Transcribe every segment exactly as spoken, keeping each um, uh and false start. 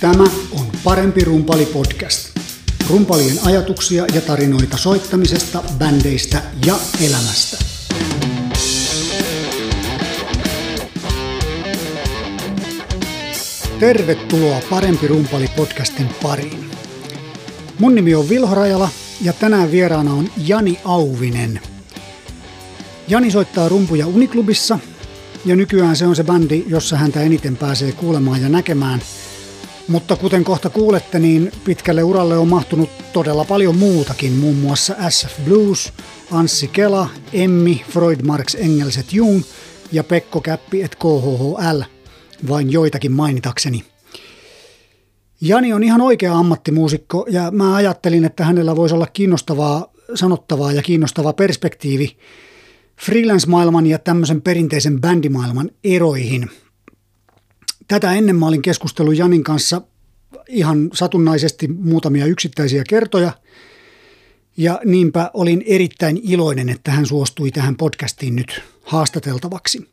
Tämä on Parempi rumpali podcast. Rumpalien ajatuksia ja tarinoita soittamisesta, bändeistä ja elämästä. Tervetuloa Parempi rumpali podcastin pariin. Mun nimi on Vilho Rajala ja tänään vieraana on Jani Auvinen. Jani soittaa rumpuja Uniklubissa ja nykyään se on se bändi, jossa häntä eniten pääsee kuulemaan ja näkemään. Mutta kuten kohta kuulette, niin pitkälle uralle on mahtunut todella paljon muutakin, muun muassa S F Blues, Anssi Kela, Emmi, Freud, Marx, Engels et Jung ja Pekko Käppi et K H H L, vain joitakin mainitakseni. Jani on ihan oikea ammattimuusikko ja mä ajattelin, että hänellä voisi olla kiinnostavaa sanottavaa ja kiinnostava perspektiivi freelance-maailman ja tämmöisen perinteisen bändimaailman eroihin. Tätä ennen mä olin keskustellut Janin kanssa ihan satunnaisesti muutamia yksittäisiä kertoja ja niinpä olin erittäin iloinen, että hän suostui tähän podcastiin nyt haastateltavaksi.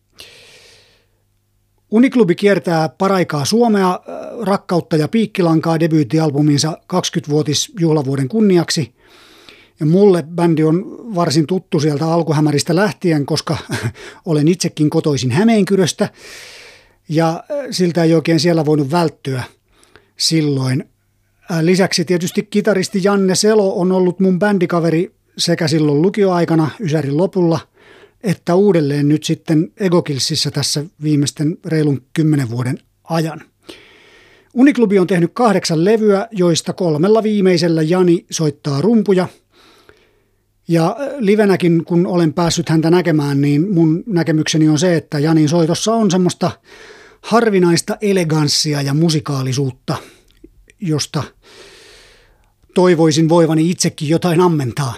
Uniklubi kiertää paraikaa Suomea Rakkautta ja piikkilankaa -debyyttialbuminsa kaksikymmenvuotisjuhlavuoden kunniaksi. Ja mulle bändi on varsin tuttu sieltä alkuhämäristä lähtien, koska olen itsekin kotoisin Hämeenkyröstä. Ja siltä ei oikein siellä voinut välttyä silloin. Lisäksi tietysti kitaristi Janne Selo on ollut mun bändikaveri sekä silloin lukioaikana Ysärin lopulla, että uudelleen nyt sitten Egokillsissä tässä viimeisten reilun kymmenen vuoden ajan. Uniklubi on tehnyt kahdeksan levyä, joista kolmella viimeisellä Jani soittaa rumpuja. Ja livenäkin, kun olen päässyt häntä näkemään, niin mun näkemykseni on se, että Janin soitossa on semmoista harvinaista eleganssia ja musikaalisuutta, josta toivoisin voivani itsekin jotain ammentaa.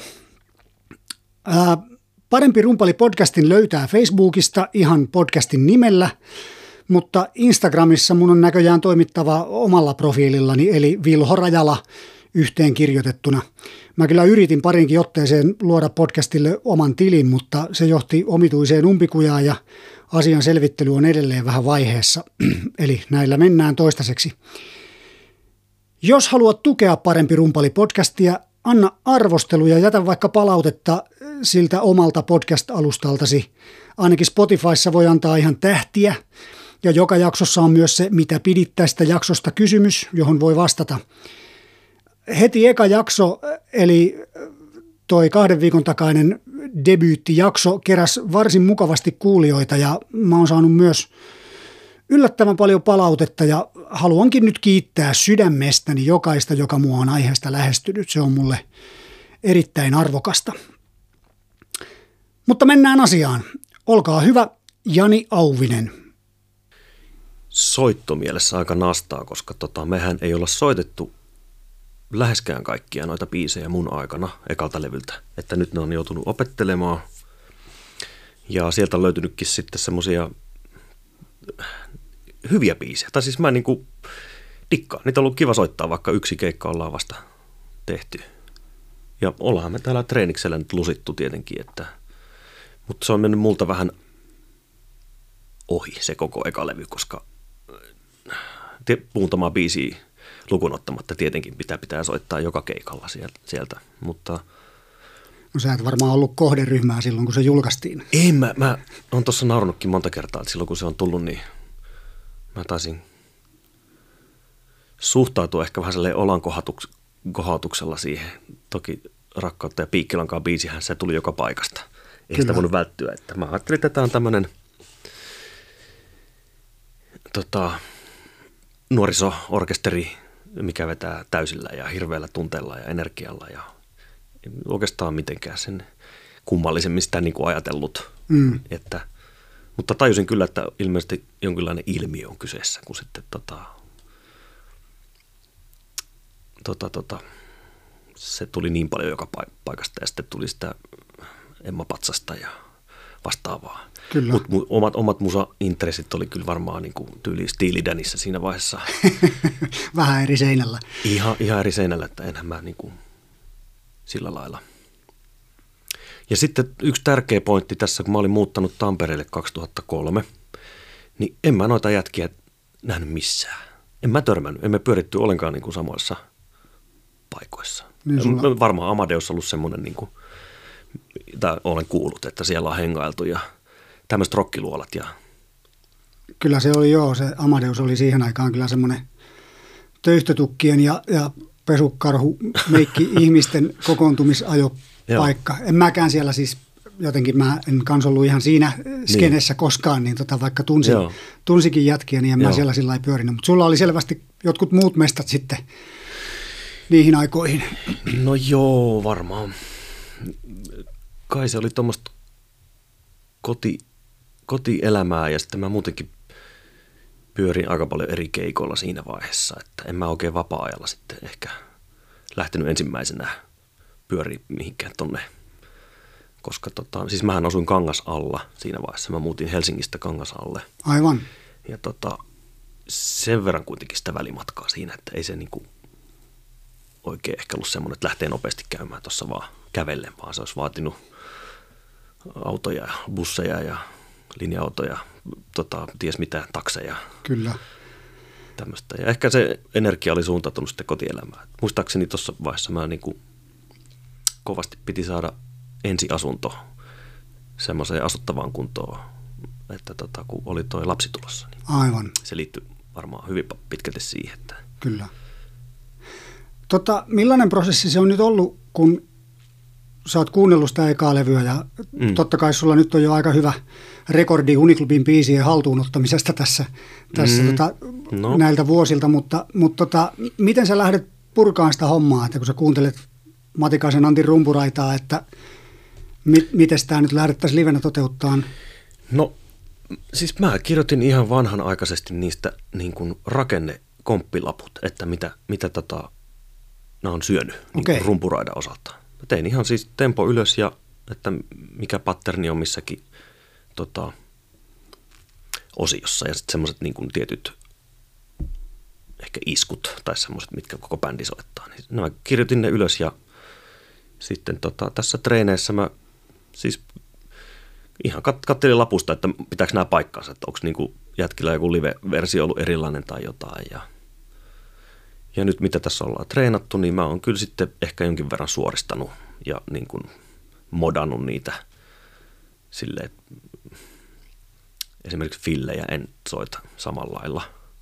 Ää, Parempi rumpali podcastin löytää Facebookista ihan podcastin nimellä, mutta Instagramissa mun on näköjään toimittava omalla profiilillani, eli Vilho Rajala yhteen kirjoitettuna. Mä kyllä yritin parinkin otteeseen luoda podcastille oman tilin, mutta se johti omituiseen umpikujaan ja asian selvittely on edelleen vähän vaiheessa, eli näillä mennään toistaiseksi. Jos haluat tukea Parempi rumpali podcastia, anna arvostelu ja jätä vaikka palautetta siltä omalta podcast-alustaltasi. Ainakin Spotifyssa voi antaa ihan tähtiä ja joka jaksossa on myös se, mitä pidit tästä jaksosta kysymys, johon voi vastata. Heti eka jakso, eli toi kahden viikon takainen debyyttijakso keräsi varsin mukavasti kuulijoita ja mä oon saanut myös yllättävän paljon palautetta ja haluankin nyt kiittää sydämestäni jokaista, joka mua on aiheesta lähestynyt. Se on mulle erittäin arvokasta. Mutta mennään asiaan. Olkaa hyvä, Jani Auvinen. Soittomielessä aika nastaa, koska tota, mehän ei olla soitettu läheskään kaikkia noita biisejä mun aikana ekalta levyltä, että nyt ne on joutunut opettelemaan ja sieltä on löytynytkin sitten semmoisia hyviä biisejä, tai siis mä niinku dikkaan, niitä on ollut kiva soittaa, vaikka yksi keikka ollaan vasta tehty ja ollaan me täällä treeniksellä nyt lusittu tietenkin, että, mutta se on mennyt multa vähän ohi se koko eka levy, koska muutamaa biisiä lukuun ottamatta tietenkin pitää pitää soittaa joka keikalla sieltä, mutta no sä et varmaan ollut kohderyhmää silloin, kun se julkaistiin. Ei, mä, mä oon tuossa naurannutkin monta kertaa, että silloin kun se on tullut, niin mä taisin suhtautua ehkä vähän sellainen olankohautuksella siihen. Toki Rakkautta ja piikkilankaa biisihän se tuli joka paikasta. Ei Kyllä. sitä voinut välttyä. Että mä ajattelin, että tämä on tämmöinen tota, nuoriso-orkesteri, mikä vetää täysillä ja hirveällä tunteella ja energialla ja oikeastaan mitenkään sen kummallisemmin sitä niin kuin ajatellut. Mm. Että, mutta tajusin kyllä, että ilmeisesti jonkinlainen ilmiö on kyseessä, kun sitten tota, tota, tota, se tuli niin paljon joka paikasta ja sitten tuli sitä Emma Patsasta ja vastaavaa. Mutta omat, omat musa-intressit oli kyllä varmaan niin kuin tyyli Steely Danissä siinä vaiheessa. Vähän eri seinällä. Ihan, ihan eri seinällä, että enhän mä niin kuin sillä lailla. Ja sitten yksi tärkeä pointti tässä, kun mä olin muuttanut Tampereelle kaksituhattakolme, niin en mä noita jätkiä nähnyt missään. En mä törmännyt, emme pyöritty ollenkaan niin kuin samoissa paikoissa. Niin sulla... Varmaan Amadeus on ollut semmoinen, niin kuin, tai olen kuullut, että siellä on hengailtu ja tämmöiset rokkiluolat. Ja... Kyllä se oli joo, se Amadeus oli siihen aikaan kyllä semmoinen töyhtötukkien ja, ja pesukarhu meikki ihmisten kokoontumisajopaikka. En mäkään siellä siis, jotenkin mä en kans ollut ihan siinä skenessä niin. koskaan, niin tota, vaikka tunsin, tunsikin jätkiä, niin en joo. mä siellä sillä lailla pyörinyt. Mutta sulla oli selvästi jotkut muut mestat sitten niihin aikoihin. No joo, varmaan. Kai se oli tuommoista koti, kotielämää ja sitten mä muutenkin pyörin aika paljon eri keikoilla siinä vaiheessa, että en mä oikein vapaa-ajalla sitten ehkä lähtenyt ensimmäisenä pyöriä mihinkään tonne, koska tota, siis mähän asuin Kangasalla siinä vaiheessa, mä muutin Helsingistä Kangasalle. Aivan. Ja tota, sen verran kuitenkin sitä välimatkaa siinä, että ei se niinku oikein ehkä ollut semmoinen, että lähtee nopeasti käymään tuossa vaan kävellen, vaan se olisi vaatinut autoja, busseja ja linja-autoja, tota, ties mitä, takseja. Kyllä. Tämmöistä. Ja ehkä se energia oli suuntautunut sitten kotielämään. Muistaakseni tuossa vaiheessa mä niin kuin kovasti piti saada ensiasunto semmoiseen asuttavaan kuntoon, että tota, kun oli toi lapsi tulossa. Niin aivan. Se liittyy varmaan hyvin pitkälti siihen. Että... Kyllä. Tota, millainen prosessi se on nyt ollut, kun sä oot kuunnellut sitä ekaa levyä ja mm. totta kai sulla nyt on jo aika hyvä rekordi Uniklubin biisien haltuunottamisesta tässä, tässä mm. tota, no. näiltä vuosilta, mutta, mutta tota, miten sä lähdet purkaan sitä hommaa, että kun sä kuuntelet Matikaisen Antin rumpuraitaa, että mi, miten tämä nyt lähdettäisiin livenä toteuttaan? No siis mä kirjoitin ihan vanhanaikaisesti niistä niin kuin rakennekomppilaput, että mitä, mitä tota, nämä on syönyt okay. niin rumpuraidan osalta. Tein ihan siis tempo ylös ja että mikä patterni on missäkin tota, osiossa ja sitten semmoiset niin kuin tietyt ehkä iskut tai semmoiset, mitkä koko bändi soittaa. Niin mä kirjoitin ne ylös ja sitten tota, tässä treeneissä mä siis ihan kat- kattelin lapusta, että pitääkö nämä paikkaansa, että onko niin kuin jätkillä joku live-versio ollut erilainen tai jotain ja Ja nyt mitä tässä ollaan treenattu, niin mä oon kyllä sitten ehkä jonkin verran suoristanut ja niin kuin modannut niitä silleen, että esimerkiksi fillejä en soita samalla lailla.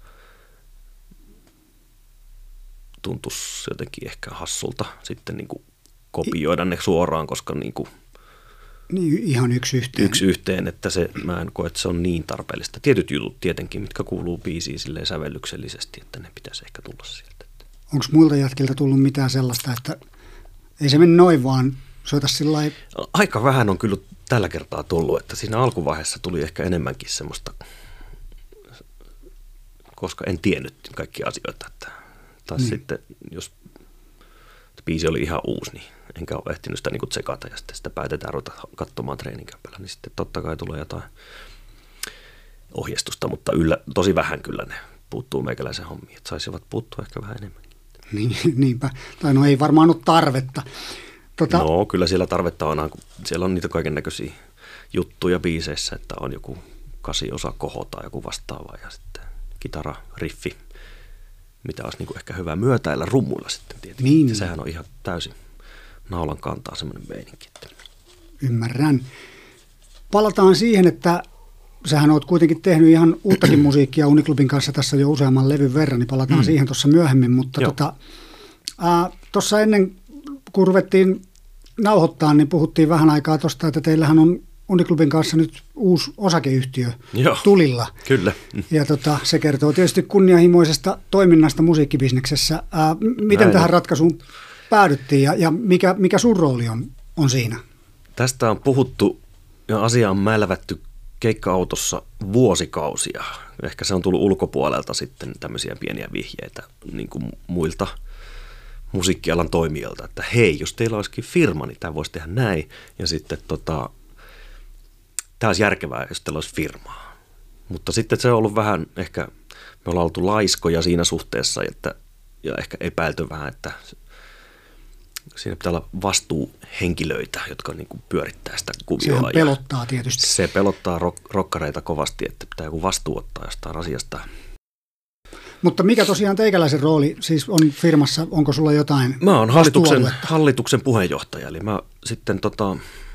Tuntuisi jotenkin ehkä hassulta sitten niin kuin kopioida ne suoraan, koska niin kuin niin ihan yksi yhteen. Yksi yhteen, että se, mä en koe, että se on niin tarpeellista. Tietyt jutut tietenkin, mitkä kuuluu biisiin silleen sävellyksellisesti, että ne pitäisi ehkä tulla sieltä. Onko muilta jätkiltä tullut mitään sellaista, että ei se mene noin vaan soita sillä lailla? Aika vähän on kyllä tällä kertaa tullut, että siinä alkuvaiheessa tuli ehkä enemmänkin semmoista, koska en tiennyt kaikkia asioita. Että, tai niin. Sitten jos biisi oli ihan uusi, niin enkä ole ehtinyt sitä niin tsekata ja sitten sitä päätetään ruveta katsomaan treeninkämpällä, niin sitten totta kai tulee jotain ohjeistusta, mutta yllä, tosi vähän kyllä ne puuttuu meikäläisen hommiin, että saisivat puuttua ehkä vähän enemmän. Niin, niinpä. Tai no ei varmaan ole tarvetta. Tota... No kyllä siellä tarvetta on, kun siellä on niitä kaiken näköisiä juttuja biiseissä, että on joku kasiosa koho tai joku vastaava ja sitten kitara, riffi, mitä olisi niin kuin ehkä hyvä myötäillä rummuilla sitten tietenkin. Niin. Ja sehän on ihan täysin naulan kantaa semmoinen meininki. Ymmärrän. Palataan siihen, että sähän oot kuitenkin tehnyt ihan uuttakin musiikkia Uniklubin kanssa tässä jo useamman levyn verran, niin palataan mm. siihen tuossa myöhemmin. Mutta tuossa tota, ennen kun ruvettiin nauhoittaa, niin puhuttiin vähän aikaa tuosta, että teillähän on Uniklubin kanssa nyt uusi osakeyhtiö Joo, tulilla. Kyllä. Ja tota, se kertoo tietysti kunnianhimoisesta toiminnasta musiikkibisneksessä. Ää, miten Näin tähän on. ratkaisuun päädyttiin ja, ja mikä, mikä sun rooli on, on siinä? Tästä on puhuttu ja asia on mälvätty keikka-autossa vuosikausia. Ehkä se on tullut ulkopuolelta sitten tämmöisiä pieniä vihjeitä niin kuin muilta musiikkialan toimijoilta, että hei, jos teillä olisikin firma, niin tämä voisi tehdä näin. Ja sitten tota, tämä olisi järkevää, jos teillä olisi firmaa. Mutta sitten se on ollut vähän ehkä, me ollaan oltu laiskoja siinä suhteessa, että, ja ehkä epäilty vähän, että siinä pitää olla vastuuhenkilöitä, jotka niin kuin pyörittää sitä kuvioa. Sehän pelottaa tietysti. Se pelottaa rock, rokkareita kovasti, että pitää joku vastuu ottaa jostain asiasta. Mutta mikä tosiaan teikäläisen rooli siis on firmassa, onko sulla jotain Mä oon hallituksen, hallituksen puheenjohtaja, eli mä sitten tota,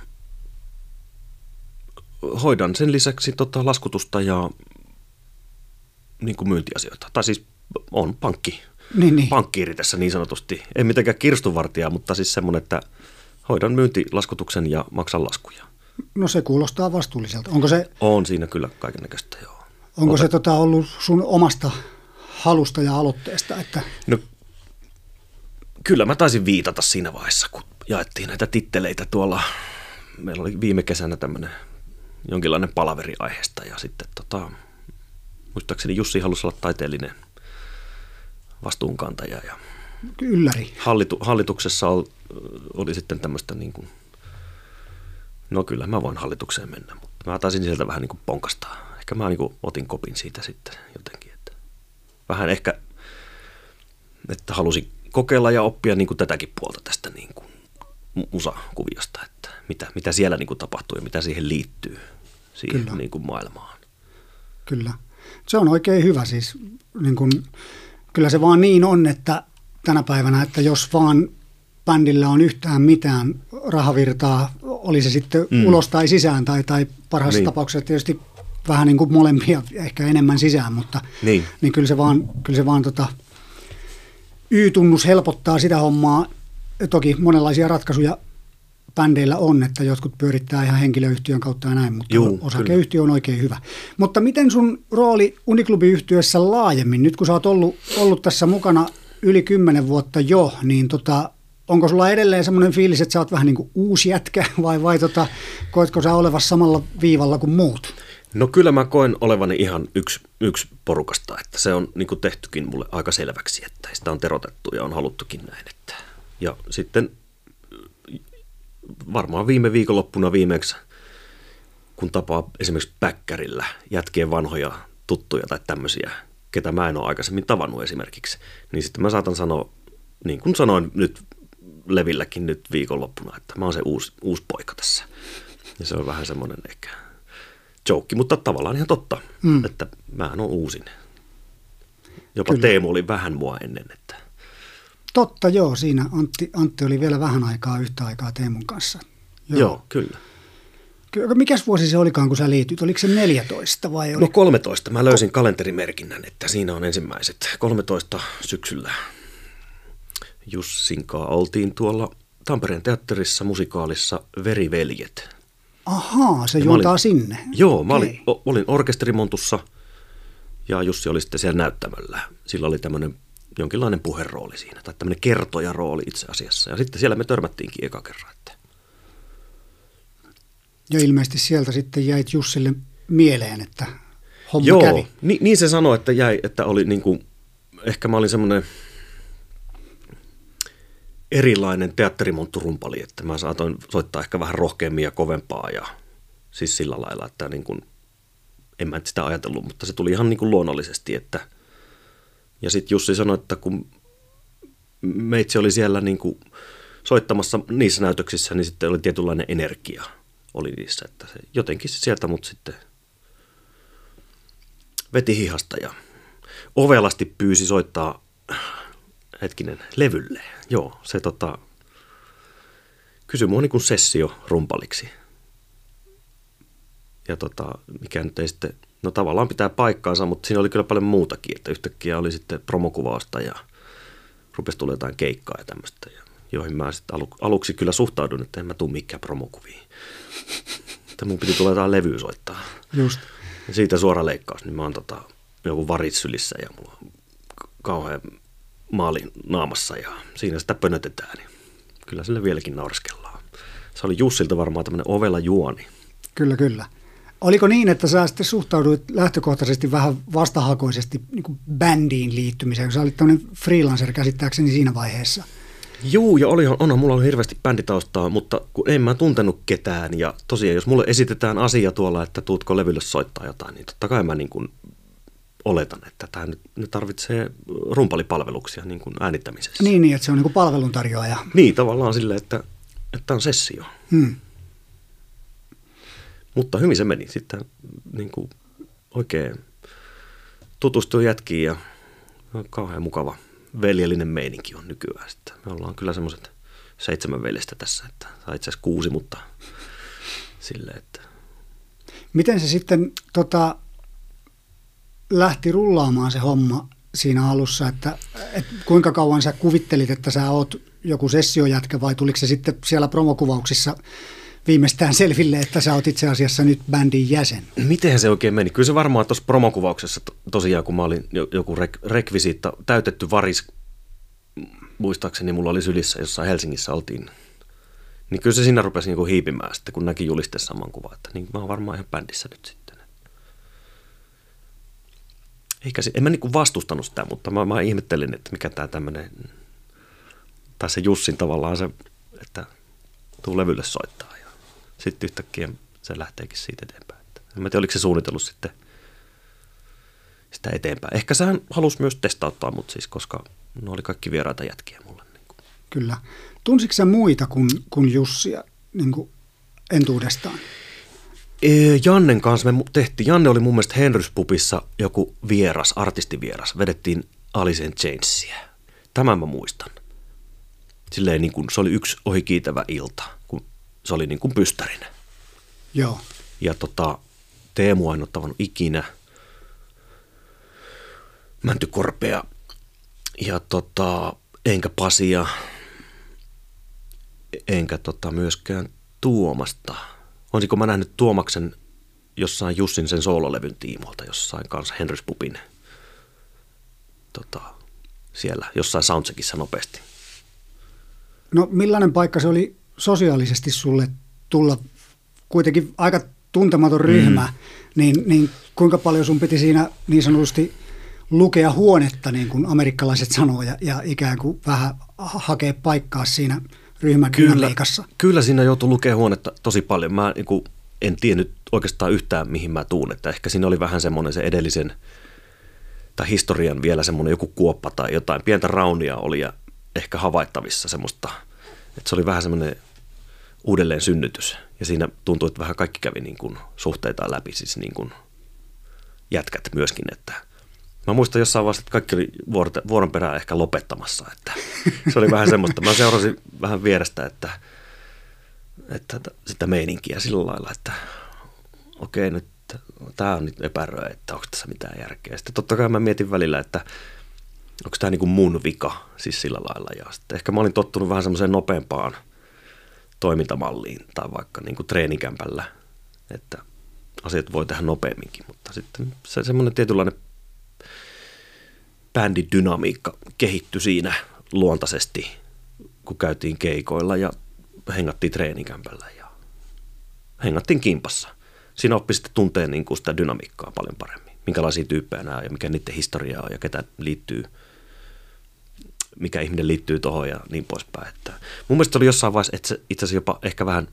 hoidan sen lisäksi tota laskutusta ja niin kuin myyntiasioita. Tai siis on pankki, niin, niin. pankkiiri tässä niin sanotusti. Ei mitenkään kirstunvartija, mutta siis semmoinen, että hoidan myyntilaskutuksen ja maksan laskuja. No se kuulostaa vastuulliselta. Onko se, on siinä kyllä kaikennäköistä, joo. Onko Ota. se tota, ollut sun omasta halusta ja aloitteesta? Että... No kyllä mä taisin viitata siinä vaiheessa, kun jaettiin näitä titteleitä tuolla. Meillä oli viime kesänä tämmöinen jonkinlainen palaveri aiheesta ja sitten tota, muistaakseni Jussi halusi olla taiteellinen vastuunkantaja ja ylläri. Hallitu, hallituksessa oli, oli sitten tämmöistä niin kuin, no kyllä mä voin hallitukseen mennä, mutta mä taisin sieltä vähän niin kuin ponkastaa. Ehkä mä niin kuin otin kopin siitä sitten jotenkin, että vähän ehkä, että halusin kokeilla ja oppia niin kuin tätäkin puolta tästä niin kuin musakuviosta, että mitä, mitä siellä niin kuin tapahtuu ja mitä siihen liittyy siihen niin kuin maailmaan. Kyllä. Se on oikein hyvä siis. Niin kuin, kyllä se vaan niin on, että tänä päivänä, että jos vaan bändillä on yhtään mitään rahavirtaa, oli se sitten mm. ulos tai sisään tai, tai parhaassa niin. tapauksessa tietysti vähän niin kuin molempia, ehkä enemmän sisään, mutta niin, niin kyllä se vaan, kyllä se vaan tota, Y-tunnus helpottaa sitä hommaa. Toki monenlaisia ratkaisuja bändeillä on, että jotkut pyörittää ihan henkilöyhtiön kautta ja näin, mutta Juu, osakeyhtiö kyllä. on oikein hyvä. Mutta miten sun rooli Uniklubi-yhtiössä laajemmin, nyt kun sä oot ollut, ollut tässä mukana yli kymmenen vuotta jo, niin tota, onko sulla edelleen semmoinen fiilis, että sä oot vähän niin kuin uusi jätkä vai, vai tota, koetko sä olevassa samalla viivalla kuin muut? No kyllä mä koen olevani ihan yksi, yksi porukasta, että se on niin kuin tehtykin mulle aika selväksi, että sitä on terotettu ja on haluttukin näin. Että. Ja sitten varmaan viime viikonloppuna viimeksi, kun tapaa esimerkiksi päkkärillä jätkien vanhoja tuttuja tai tämmöisiä, ketä mä en ole aikaisemmin tavannut esimerkiksi, niin sitten mä saatan sanoa, niin kuin sanoin nyt Levilläkin nyt viikonloppuna, että mä oon se uusi, uusi poika tässä. Ja se on vähän semmoinen ehkä joke, mutta tavallaan ihan totta, mm. että mähän on uusin. Jopa Kyllä. Teemu oli vähän mua ennen. Että... Totta, joo. Siinä Antti, Antti oli vielä vähän aikaa yhtä aikaa Teemun kanssa. Joo, joo kyllä. Mikäs vuosi se olikaan, kun sä liityt? Oliko se neljätoista vai? Oli... No kolmetoista. Mä löysin kalenterimerkinnän, että siinä on ensimmäiset. kolmetoista syksyllä Jussinkaan oltiin tuolla Tampereen teatterissa musikaalissa Veriveljet. Ahaa, se juontaa olin, sinne. Joo, mä olin, o, olin orkesterimontussa ja Jussi oli sitten siellä näyttämöllä. Sillä oli tämmöinen jonkinlainen puherooli siinä, tai tämmöinen kertojarooli itse asiassa. Ja sitten siellä me törmättiinkin eka kerran. Että... Ja ilmeisesti sieltä sitten jäit Jussille mieleen, että homma Joo, kävi. Niin, niin se sanoi, että jäi, että oli niin kuin, ehkä mä olin semmoinen erilainen teatterimontturumpali, että mä saatoin soittaa ehkä vähän rohkeammin ja kovempaa ja siis sillä lailla, että niin kuin, en mä sitä ajatellut, mutta se tuli ihan niin kuin luonnollisesti, että ja sitten Jussi sanoi, että kun meitsi oli siellä niin kuin soittamassa niissä näytöksissä, niin sitten oli tietynlainen energia oli niissä, että se jotenkin se sieltä mut sitten veti hihasta ja ovelasti pyysi soittaa hetkinen, levylle. Joo, se tota, kysyi mua niin kuin sessio rumpaliksi. Ja tota, mikä nyt ei sitten, no tavallaan pitää paikkaansa, mutta siinä oli kyllä paljon muutakin, että yhtäkkiä oli sitten promokuvausta ja rupesi tulla jotain keikkaa ja tämmöistä, joihin mä sitten alu, aluksi kyllä suhtaudun, että en mä tuu mikään promokuviin. Että mun piti tulla jotain levyä soittaa. Just. Ja siitä suora leikkaus, niin mä oon tota, joku varit sylissä ja mulla on kauhean maalin naamassa ja siinä sitä pönötetään. Niin kyllä sille vieläkin naureskellaan. Se oli Jussilta varmaan tämmöinen ovela juoni. Kyllä, kyllä. Oliko niin, että sä sitten suhtauduit lähtökohtaisesti vähän vastahakoisesti niin kuin bändiin liittymiseen, kun sä olit tämmöinen freelancer käsittääkseni siinä vaiheessa? Juu, ja oli, onhan mulla on hirveästi bänditaustaa, mutta kun en mä tuntenut ketään ja tosiaan jos mulle esitetään asia tuolla, että tuutko levylle soittaa jotain, niin totta kai mä niin kuin oletan, että tämä nyt, nyt tarvitsee rumpalipalveluksia niin kuin äänittämisessä. Niin, niin, että se on niin kuin palveluntarjoaja. Niin, tavallaan silleen, että, että on sessio. Hmm. Mutta hyvin se meni sitten niin kuin oikein tutustui jätkiin ja kauhean mukava veljellinen meininki on nykyään. Sitten me ollaan kyllä semmoiset seitsemän veljestä tässä, että tai itse asiassa kuusi, mutta silleen, että... Miten se sitten tota, lähti rullaamaan se homma siinä alussa, että, että kuinka kauan sä kuvittelit, että sä oot joku sessiojätkä vai tuliko se sitten siellä promokuvauksissa viimeistään selville, että sä oot itse asiassa nyt bändin jäsen? Miten se oikein meni? Kyllä se varmaan tuossa promokuvauksessa to, tosiaan, kun mä olin joku rek, rekvisiitta, täytetty varis, muistaakseni mulla oli sylissä, jossain Helsingissä oltiin, niin kyllä se siinä rupesi niinku hiipimään sitten, kun näki julisteessa saman kuvan, että niin mä oon varmaan ihan bändissä nyt sitten. Eikä se, en mä niinku vastustanut sitä, mutta mä, mä ihmettelin, että mikä tää tämmönen, tai se Jussin tavallaan se, että tuu levylle soittaa ja sitten yhtäkkiä se lähteekin siitä eteenpäin. En mä tiedä, oliko se suunnitellut sitten sitä eteenpäin. Ehkä sehän halusi myös testauttaa mut siis, koska ne oli kaikki vieraita jätkiä mulle. Niin Kyllä. Tunsitko sä muita kuin, kuin Jussia niin kuin entuudestaan? Jannen kanssa me tehtiin, Janne oli mun mielestä Henrys Pubissa joku vieras, artistivieras. Vedettiin Alice in Chainsia. Tämän mä muistan. Silleen niin kuin, se oli yksi ohikiitävä ilta, kun se oli niin kuin pystärinen. Joo. Ja tota, Teemu en ole tavannut ikinä. Mäntykorpea. Ja tota, enkä Pasia. Enkä tota myöskään Tuomasta. Olisiko mä nähnyt Tuomaksen jossain Jussin sen soololevyn tiimoilta, jossain kanssa Henrys Pubin tota, siellä, jossain soundcheckissa nopeasti. No millainen paikka se oli sosiaalisesti sulle tulla, kuitenkin aika tuntematon ryhmä, mm. niin, niin kuinka paljon sun piti siinä niin sanotusti lukea huonetta, niin kuin amerikkalaiset sanoo, ja, ja ikään kuin vähän hakea paikkaa siinä ryhmän dynamiikassa? Kyllä siinä joutui lukea huonetta tosi paljon. Mä niin kuin, en tiennyt oikeastaan yhtään, mihin mä tuun. Että ehkä siinä oli vähän semmoinen se edellisen, tai historian vielä semmoinen joku kuoppa tai jotain. Pientä raunia oli ja ehkä havaittavissa semmoista, että se oli vähän semmoinen uudelleen synnytys. Ja siinä tuntui, että vähän kaikki kävi niin kuin suhteitaan läpi, siis niin kuin jätkät myöskin, että mä muistan jossain vaiheessa, että kaikki oli vuoron perään ehkä lopettamassa, että se oli vähän semmoista. Mä seurasin vähän vierestä, että, että sitä meininkiä sillä lailla, että okei, nyt tää on nyt epäröä, että onko tässä mitään järkeä. Sitten totta kai mä mietin välillä, että onko tämä niin kuin mun vika, siis sillä lailla. Ja sitten ehkä mä olin tottunut vähän semmoiseen nopeampaan toimintamalliin tai vaikka niin kuin treenikämpällä, että asiat voi tehdä nopeamminkin, mutta sitten se semmoinen tietynlainen bändidynamiikka kehittyi siinä luontaisesti, kun käytiin keikoilla ja hengattiin treenikämpällä ja hengattiin kimpassa. Siinä oppi sitten tuntee niin kuin sitä dynamiikkaa paljon paremmin, minkälaisia tyyppejä nämä on ja mikä niiden historia on ja ketä liittyy, mikä ihminen liittyy tuohon ja niin poispäin. Että mun mielestä oli jossain vaiheessa että itse asiassa jopa ehkä vähän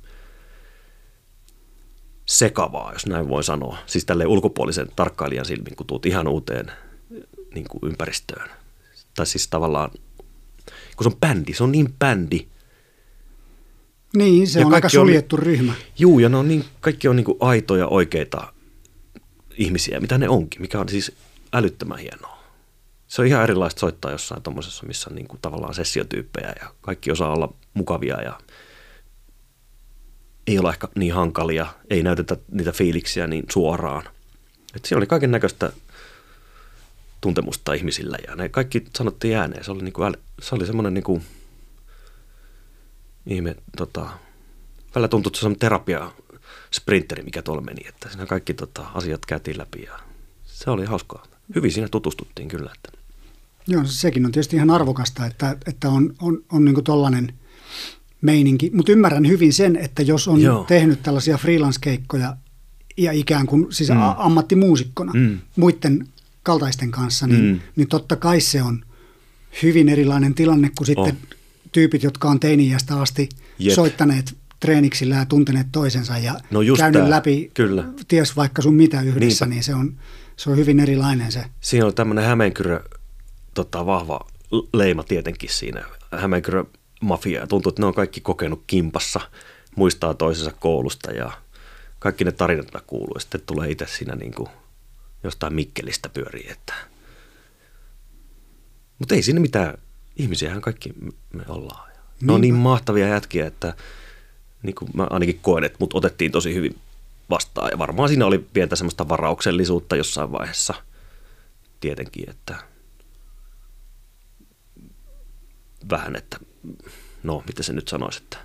sekavaa, jos näin voi sanoa. Siis tälleen ulkopuolisen tarkkailijan silmin, kun tuut ihan uuteen niin kuin ympäristöön. Tai siis tavallaan, kun se on bändi, se on niin bändi. Niin, se ja on aika suljettu on, ryhmä. Juu, ja ne on niin, kaikki on niin kuin aitoja, oikeita ihmisiä, mitä ne onkin, mikä on siis älyttömän hienoa. Se on ihan erilaista soittaa jossain tommosessa, missä on niin kuin tavallaan sessiotyyppejä ja kaikki osaa olla mukavia ja ei olla ehkä niin hankalia, ei näytetä niitä fiiliksiä niin suoraan. Et siinä oli kaiken näköistä tuntemusta ihmisillä ja ne kaikki sanottiin ääneen. Se oli, niin kuin, se oli semmoinen niin kuin ihme, tota, välillä tuntui, että se on terapia sprinteri, mikä tuolla meni, että siinä kaikki tota, asiat käytiin läpi ja se oli hauskaa. Hyvin siinä tutustuttiin kyllä. Että. Joo, sekin on tietysti ihan arvokasta, että, että on, on, on niin kuin tollainen meininki, mutta ymmärrän hyvin sen, että jos on Joo. tehnyt tällaisia freelance-keikkoja ja ikään kuin siis mm. ammattimuusikkona mm. muiden kaltaisten kanssa, niin, mm. niin totta kai se on hyvin erilainen tilanne kuin sitten oh. tyypit, jotka on teini-iästä asti Jep. soittaneet treeniksillä ja tunteneet toisensa ja no käynyt tämä. läpi, Kyllä. ties vaikka sun mitä yhdessä, Niinpä. niin se on, se on hyvin erilainen se. Siinä on tämmöinen Hämeenkyrö tota, vahva leima tietenkin siinä, Hämeenkyrö mafia. Tuntuu, että ne on kaikki kokenut kimpassa, muistaa toisensa koulusta ja kaikki ne tarinat kuuluu. Sitten tulee itse siinä niin kuin jostain Mikkelistä pyörii, että Mutta ei siinä mitään, ihmisiähän kaikki me ollaan. Ne on niin mahtavia jätkiä, että niin kuin mä ainakin koen, että mut otettiin tosi hyvin vastaan. Ja varmaan siinä oli pientä semmoista varauksellisuutta jossain vaiheessa tietenkin, että vähän, että no, miten se nyt sanoisi, että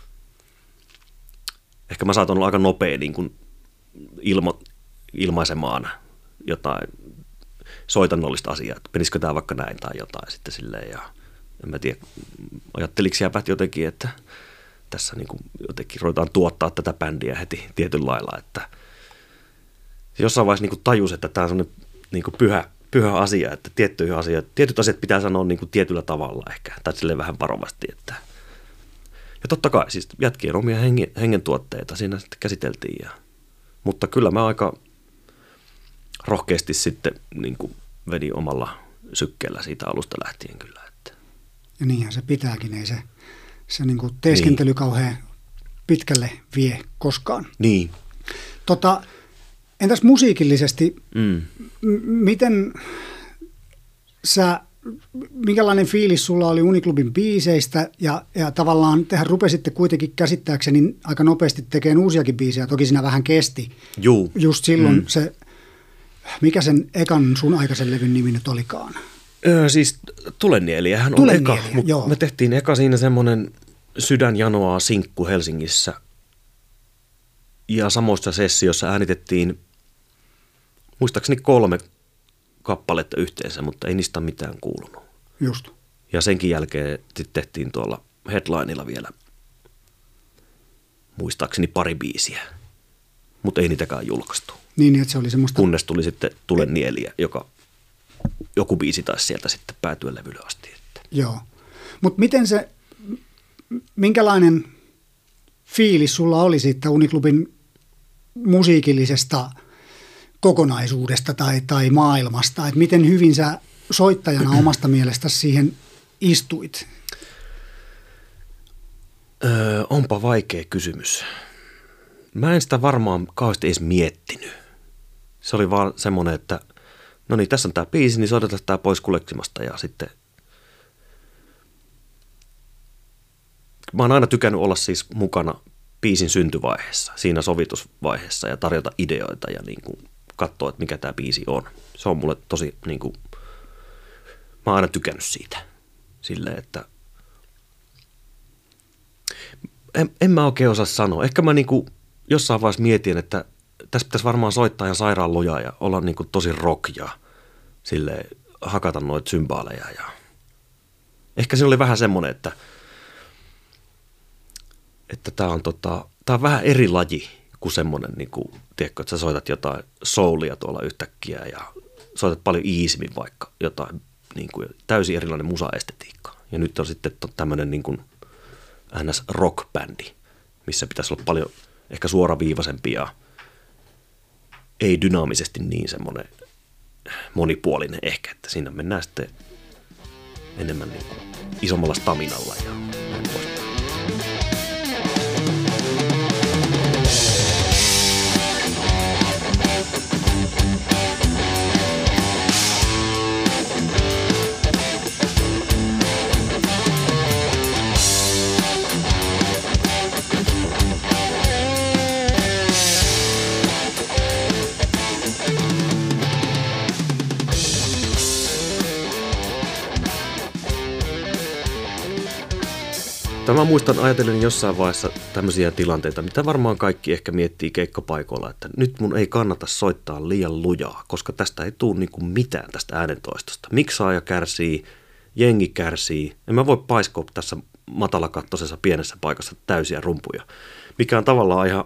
ehkä mä saatan olla aika nopea niin kuin ilmo, ilmaisemaan jotain soitannollista asiaa, että menisikö tämä vaikka näin tai jotain sitten silleen, ja en mä tiedä, ajatteliko jääpät jotenkin, että tässä niin kuin jotenkin ruvetaan tuottaa tätä bändiä heti tietyllä lailla, että jossain vaiheessa niin kuin tajus, että tämä on sellainen niin kuin pyhä, pyhä asia, että tiettyjä asioita, tietyt asiat pitää sanoa niin kuin tietyllä tavalla ehkä, tai silleen vähän varovasti, että ja totta kai siis jätkien omia hengen, hengentuotteita siinä sitten käsiteltiin, ja, mutta kyllä mä aika rohkeasti sitten niin kuin vedin omalla sykkeellä siitä alusta lähtien kyllä. Että. Ja niinhän se pitääkin, ei se, se niin kuin teeskentely niin kauhean pitkälle vie koskaan. Niin. Tota, entäs musiikillisesti, mm. m- miten sä, minkälainen fiilis sulla oli Uniklubin biiseistä ja, ja tavallaan tehän rupesitte kuitenkin käsittääkseni aika nopeasti tekemään uusiakin biisejä, toki siinä vähän kesti. Juu. Just silloin mm. se, mikä sen ekan sun aikaisen levyn nimi nyt olikaan? Öö, siis Tulennieliähän on eka, mutta me tehtiin eka siinä semmoinen Sydän janoaa sinkku Helsingissä ja samoissa sessiossa äänitettiin muistaakseni kolme kappaletta yhteensä, mutta ei niistä mitään kuulunut. Just. Ja senkin jälkeen tehtiin tuolla Headlinella vielä muistaakseni pari biisiä, mutta ei niitäkään julkaistu. Niin, että se oli semmoista. Kunnes tuli sitten Tulennieliä, joka joku biisi taisi sieltä sitten päätyä levylle asti. Että. Joo, mutta miten se, minkälainen fiilis sulla oli siitä Uniklubin musiikillisesta kokonaisuudesta tai, tai maailmasta, että miten hyvin sä soittajana omasta mielestäsi siihen istuit? Öö, onpa vaikea kysymys. Mä en sitä varmaan kauheasti edes miettinyt. Se oli vaan semmoinen, että no niin, tässä on tää biisi, niin soitetaan tää pois kuleksimasta ja sitten mä oon aina tykännyt olla siis mukana biisin syntyvaiheessa, siinä sovitusvaiheessa ja tarjota ideoita ja niin kuin katsoa, että mikä tämä biisi on. Se on mulle tosi, niin kuin, mä oon aina tykännyt siitä. Silleen, että en, en mä oikein osaa sanoa. Ehkä mä niin kuin jossain vaiheessa mietin, että tässä pitäisi varmaan soittaa ihan sairaan lujaa ja olla niin kuin tosi rock ja silleen hakata noita symbaaleja. Ja ehkä siinä oli vähän semmoinen, että että tämä on, tota, tää on vähän eri laji kuin semmoinen, niin kuin, tiedätkö, että sä soitat jotain soulia tuolla yhtäkkiä ja soitat paljon iisimmin vaikka jotain niin kuin, täysin erilainen musaestetiikka. Ja nyt on sitten tämmöinen niin kuin N S rock-bändi, missä pitäisi olla paljon ehkä suoraviivaisempi ja ei dynaamisesti niin semmoinen monipuolinen ehkä, että siinä mennään sitten enemmän niin kuin isommalla staminalla ja näin pois. Mä muistan ajatellen jossain vaiheessa tämmöisiä tilanteita, mitä varmaan kaikki ehkä miettii keikkapaikoilla, että nyt mun ei kannata soittaa liian lujaa, koska tästä ei tule niinku mitään tästä äänentoistosta. Miksaaja kärsii, jengi kärsii. En mä voi paiskoa tässä matalakattoisessa pienessä paikassa täysiä rumpuja, mikä on tavallaan ihan,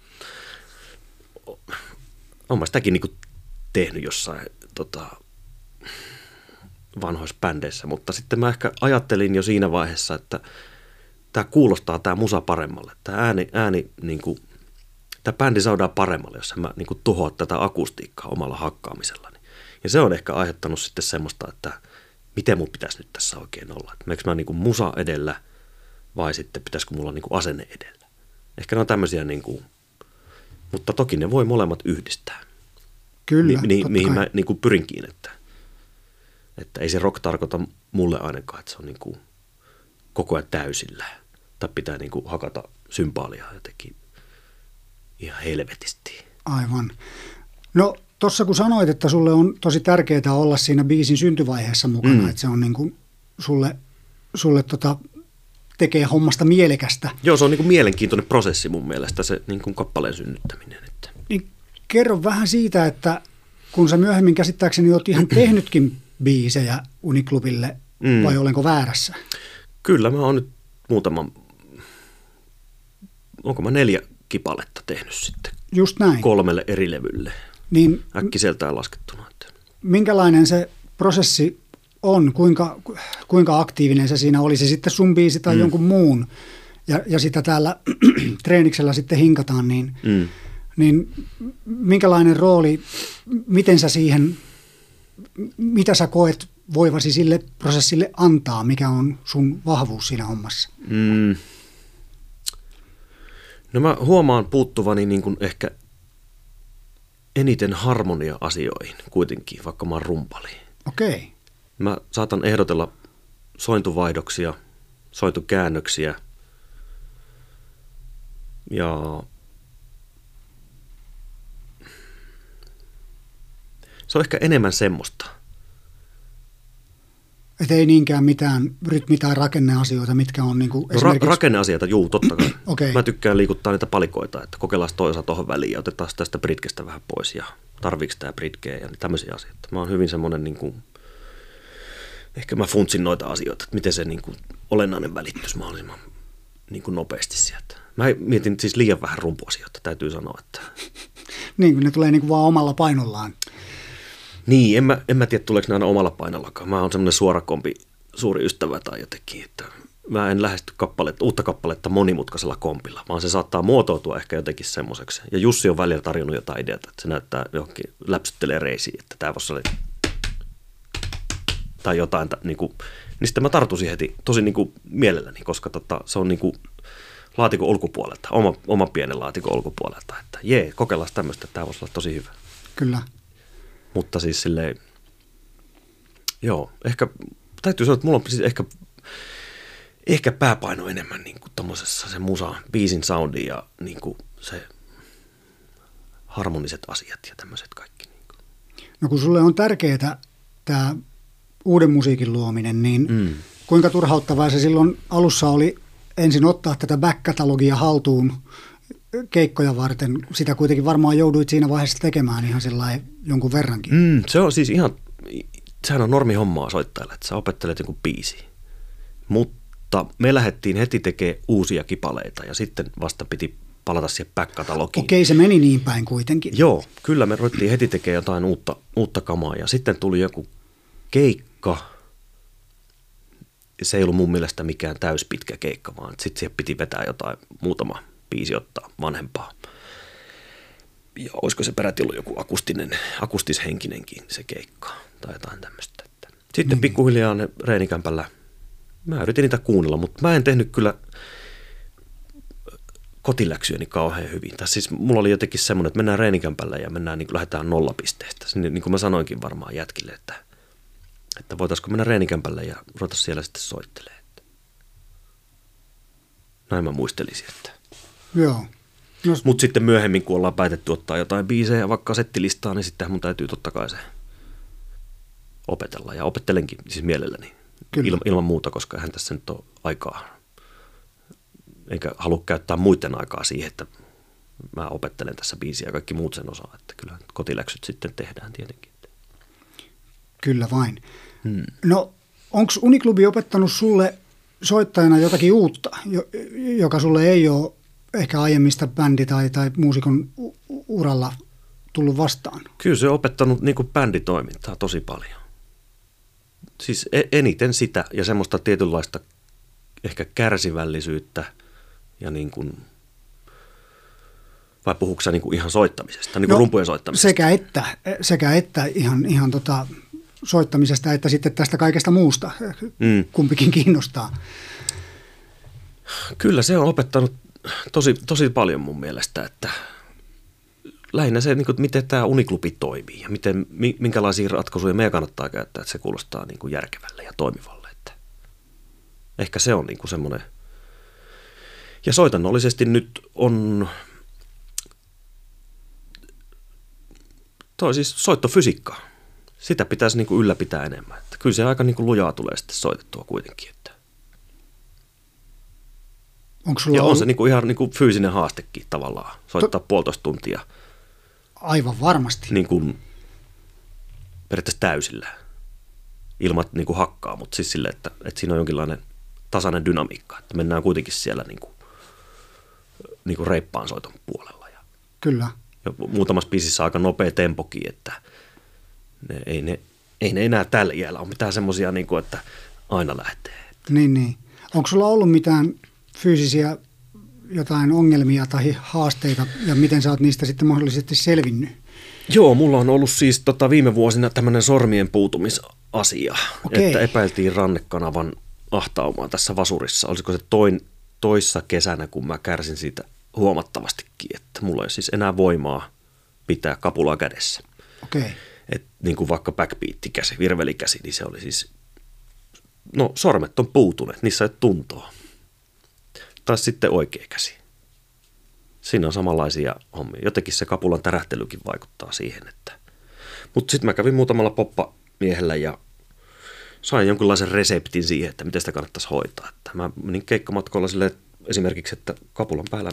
olen mä sitäkin niinku tehnyt jossain tota, vanhoissa bändeissä, mutta sitten mä ehkä ajattelin jo siinä vaiheessa, että tämä kuulostaa tämä musa paremmalle. Tämä ääni, ääni niin kuin, tämä bändi saadaan paremmalle, jos mä niin kuin tuhoat tätä akustiikkaa omalla hakkaamisellani. Ja se on ehkä aiheuttanut sitten semmoista, että miten mun pitäisi nyt tässä oikein olla. Että meneekö mä niin kuin musa edellä vai sitten pitäisikö mulla niin kuin asenne edellä. Ehkä ne on tämmöisiä, niin kuin, mutta toki ne voi molemmat yhdistää. Kyllä, Ni, ni, mihin kai. Mä niin kuin pyrinkin, että, Että ei se rock tarkoita mulle ainakaan, että se on niin kuin koko ajan täysillä. Tai pitää niin kuin hakata symbaalia jotenkin ihan helvetisti. Aivan. No tuossa kun sanoit, että sulle on tosi tärkeää olla siinä biisin syntyvaiheessa mukana, mm. että se on niin kuin sulle, sulle tota, tekee hommasta mielekästä. Joo, se on niin kuin mielenkiintoinen prosessi mun mielestä, se niin kuin kappaleen synnyttäminen. Että. Niin kerro vähän siitä, että kun sä myöhemmin käsittääkseni oot ihan tehnytkin biisejä Uniklubille, mm. vai olenko väärässä? Kyllä, mä oon nyt muutaman, onko mä neljä kipaletta tehnyt sitten. Just näin. Kolmelle eri levylle. Niin, äkkiseltään laskettuna. Minkälainen se prosessi on? Kuinka, kuinka aktiivinen se siinä oli? Se sitten sun biisi tai mm. jonkun muun, ja, ja sitä täällä treeniksellä sitten hinkataan, niin, mm. niin minkälainen rooli, miten sä siihen, mitä sä koet voivasi sille prosessille antaa? Mikä on sun vahvuus siinä hommassa? Mm. No mä huomaan puuttuvani niin kuin ehkä eniten harmonia-asioihin kuitenkin, vaikka mä oon rumpali. Okei. Mä saatan ehdotella sointuvaihdoksia, sointukäännöksiä ja se on ehkä enemmän semmoista. Että ei niinkään mitään rytmi- tai rakenneasioita, mitkä on niin kuin no, esimerkiksi... Ra- rakenneasioita, juu, totta kai. Okay. Mä tykkään liikuttaa niitä palikoita, että kokeillaan toi osa tuohon väliin ja otetaan tästä britkestä vähän pois ja tarviiko tämä britkeä ja tämmöisiä asioita. Mä oon hyvin semmoinen, niin kuin, ehkä mä funtsin noita asioita, että miten se niin kuin, olennainen välittyisi mahdollisimman niin kuin nopeasti sieltä. Mä mietin siis liian vähän rumpuasioita, täytyy sanoa. Että... niin, kun ne tulee niin kuin vaan omalla painollaan. Niin, en mä, en mä tiedä, tuleeko ne aina omalla painollakaan. Mä oon semmoinen suorakompi suuri ystävä tai jotenkin, että mä en lähesty kappaletta, uutta kappaletta monimutkaisella kompilla, vaan se saattaa muotoutua ehkä jotenkin semmoiseksi. Ja Jussi on välillä tarjonnut jotain ideaa, että se näyttää johonkin, läpsyttelee reisiin, että tämä voisi olla tai jotain, niin, kuin, niin sitten mä tartusin heti tosi niin kuin mielelläni, koska tota, se on niin kuin laatikon ulkopuolelta, oma, oma pienen laatikon ulkopuolelta, että jee, kokeillaan tämmöistä, että tämä voisi olla tosi hyvä. Kyllä. Mutta siis silleen, joo, ehkä, täytyy sanoa, että mulla on siis ehkä, ehkä pääpaino enemmän niin kuin tommosessa se musa, biisin soundi ja niin kuin se harmoniset asiat ja tämmöiset kaikki. Niin kuin. No kun sulle on tärkeää tämä uuden musiikin luominen, niin mm. kuinka turhauttavaa se silloin alussa oli ensin ottaa tätä back-katalogia haltuun keikkoja varten? Sitä kuitenkin varmaan jouduit siinä vaiheessa tekemään ihan sellainen jonkun verrankin. Mm, se on siis ihan, sehän on normi hommaa soittajalle, että sä opettelet jonkun biisi. Mutta me lähdettiin heti tekemään uusia kipaleita ja sitten vasta piti palata siihen back-katalogiin. Okei, se meni niin päin kuitenkin. Joo, kyllä me ruvettiin heti tekemään jotain uutta, uutta kamaa ja sitten tuli joku keikka. Se ei ollut mun mielestä mikään täyspitkä keikka, vaan sitten siihen piti vetää jotain muutama biisi ottaa vanhempaa. Ja olisiko se peräti ollut joku akustinen, akustishenkinenkin se keikka tai jotain tämmöistä. Sitten mm. pikkuhiljaa ne reenikämpällä, mä yritin niitä kuunnella, mutta mä en tehnyt kyllä kotiläksyäni kauhean hyvin. Tai siis mulla oli jotenkin semmoinen, että mennään reenikämpällä ja mennään, niin kuin lähdetään nollapisteestä. Niin kuin mä sanoinkin varmaan jätkille, että, että voitaisiko mennä reenikämpälle ja ruveta siellä sitten soittelemaan. Näin mä muistelisin, että... Joo. Jos... Mutta sitten myöhemmin, kun ollaan päätetty ottaa jotain biisejä vaikka settilistaa, niin sitten mun täytyy totta kai se opetella. Ja opettelenkin siis mielelläni Il, ilman muuta, koska eihän tässä nyt ole aikaa. Eikä halua käyttää muiden aikaa siihen, että mä opettelen tässä biisiä ja kaikki muut sen osaa. Että kyllä kotiläksyt sitten tehdään tietenkin. Kyllä vain. Hmm. No, onko Uniklubi opettanut sulle soittajana jotakin uutta, joka sulle ei ole ehkä aiemmista bändi- tai, tai muusikon uralla tullut vastaan? Kyllä se on opettanut niin kuin bänditoimintaa tosi paljon. Siis eniten sitä ja semmoista tietynlaista ehkä kärsivällisyyttä ja niin kuin, vai puhuuko sä niin kuin ihan soittamisesta, niin kuin no, rumpujen soittamisesta? Sekä että, sekä että ihan, ihan tota soittamisesta, että sitten tästä kaikesta muusta. Mm. Kumpikin kiinnostaa. Kyllä se on opettanut tosi, tosi paljon mun mielestä, että lähinnä se, niin kuin, miten tämä uniklubi toimii ja miten, minkälaisia ratkaisuja meidän kannattaa käyttää, että se kuulostaa niin kuin järkevälle ja toimivalle. Että ehkä se on niin kuin semmoinen. Ja soitannollisesti nyt on toi siis soittofysiikka. Sitä pitäisi niin kuin ylläpitää enemmän. Että kyllä se aika niin kuin lujaa tulee sitten soitettua kuitenkin. Että. Onko sulla ja on ollut... se niin kuin ihan niin kuin fyysinen haastekin tavallaan, soittaa to... puolitoista tuntia. Aivan varmasti. Niin kuin periaatteessa täysillä, ilman niin kuin hakkaa, mutta siis silleen, että, että siinä on jonkinlainen tasainen dynamiikka, että mennään kuitenkin siellä niin kuin, niin kuin reippaan soiton puolella. Ja, kyllä. Ja muutamassa biisissä aika nopea tempokin, että ne, ei, ne, ei ne enää tällä iällä ole mitään semmoisia, niin kuin, että aina lähtee. Niin, niin. Onko sulla ollut mitään fyysisiä jotain ongelmia tai haasteita ja miten sä oot niistä sitten mahdollisesti selvinnyt? Joo, mulla on ollut siis tota, viime vuosina tämmöinen sormien puutumisasia, Okei. että epäiltiin rannekanavan ahtaumaa tässä vasurissa. Olisiko se toin, toissa kesänä, kun mä kärsin siitä huomattavastikin, että mulla ei siis enää voimaa pitää kapulaa kädessä. Okei. Et niin kuin vaikka backbeat-käsi, virvelikäsi, niin se oli siis, no sormet on puutuneet, niissä ei tuntoa. Tai sitten oikea käsi. Siinä on samanlaisia hommia. Jotenkin se kapulan tärähtelykin vaikuttaa siihen, että. Mutta sitten mä kävin muutamalla poppamiehellä ja sain jonkinlaisen reseptin siihen, että miten sitä kannattaisi hoitaa. Että mä menin keikkamatkoilla silleen, esimerkiksi, että kapulan päällä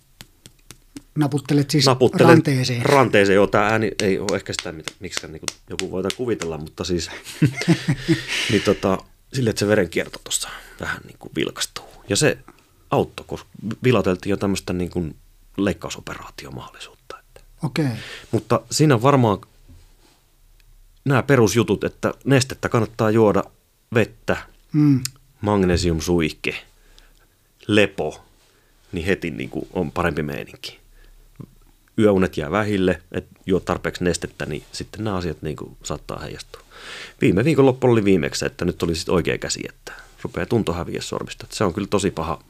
naputtelet siis naputtelen ranteeseen. Ranteeseen, joo, tämä ääni ei ole ehkä sitä, miksi niin joku voidaan kuvitella, mutta siis niin tota, silleen, että se verenkierto tuossa vähän niin kuin vilkastuu. Ja se auttoi, koska viloteltiin jo tämmöistä niin kuin leikkausoperaatiomahdollisuutta. Okei. Mutta siinä on varmaan nämä perusjutut, että nestettä kannattaa juoda, vettä, mm. magnesiumsuihke, lepo, niin heti niin kuin on parempi meininki. Yöunet jää vähille, että juo tarpeeksi nestettä, niin sitten nämä asiat niin kuin saattaa heijastua. Viime viikonloppu oli viimeksi, että nyt oli sitten oikea käsi, että rupeaa tunto häviä sormista. Että se on kyllä tosi paha.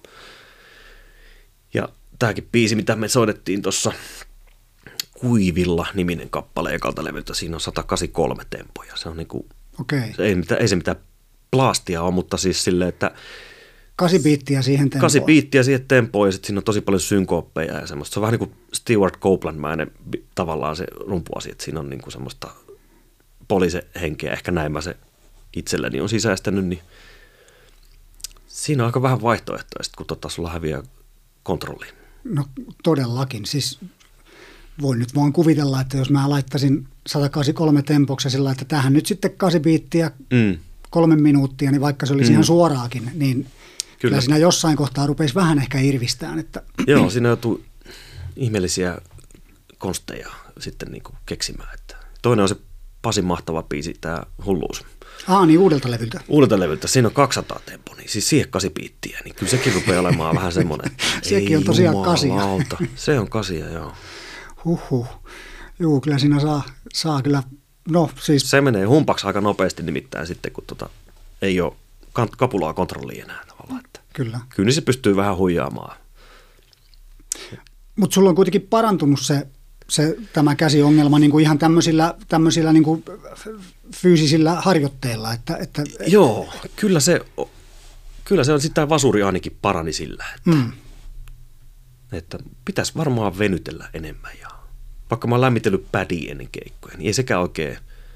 Ja tämäkin biisi, mitä me soitettiin tuossa Kuivilla niminen kappale ekalta levyltä, siinä on sata kahdeksankymmentäkolme tempoja. Se on niin kuin, okei. Se ei, ei se mitään blastia ole, mutta siis silleen, että kasi biittiä siihen tempoon. Kasi biittiä siihen tempoon ja sitten siinä on tosi paljon synkooppeja ja semmoista. Se on vähän niin kuin Stewart Copeland-mäinen tavallaan se rumpuasia, että siinä on niin kuin semmoista poliisehenkeä, ehkä näin mä se itselleni on sisäistänyt, niin siinä on aika vähän vaihtoehtoja, kun tota sulla häviää kontrolliin. No todellakin, siis voin nyt vaan kuvitella, että jos mä laittaisin sata kahdeksankymmentäkolme tempoksi sillä, että tähän nyt sitten kasi biittiä mm. kolme minuuttia, niin vaikka se olisi mm. ihan suoraakin, niin kyllä. kyllä siinä jossain kohtaa rupeisi vähän ehkä irvistään. Että joo, siinä joutuu ihmeellisiä konsteja sitten niin kuin keksimään. Että toinen on se Pasin mahtava biisi, tämä Hulluus. Aa, niin uudelta levyltä. Uudelta levyltä, siinä on kaksisataa tempo, niin siis siihen kasi biittiä, niin kyllä sekin rupeaa olemaan vähän semmoinen. Sekin on tosiaan kasia. Se on kasia, joo. Huhhuh. Juu, kyllä siinä saa, saa kyllä, no siis. Se menee humpaksi aika nopeasti nimittäin sitten, kun tota, ei ole kapulaa kontrollia enää tavallaan. Että kyllä. Kyllä niin se pystyy vähän huijaamaan. Mutta sulla on kuitenkin parantunut se, se tämä käsiongelma niin kuin ihan tämmöisillä, tämmöisillä niin kuin fyysisillä harjoitteilla. Että, että, joo, kyllä se, kyllä se on sitä vasuri ainakin parani sillä, että, mm. että pitäisi varmaan venytellä enemmän. Ja vaikka mä oon lämmitellyt pädiä ennen keikkoja, niin ei sekään oikein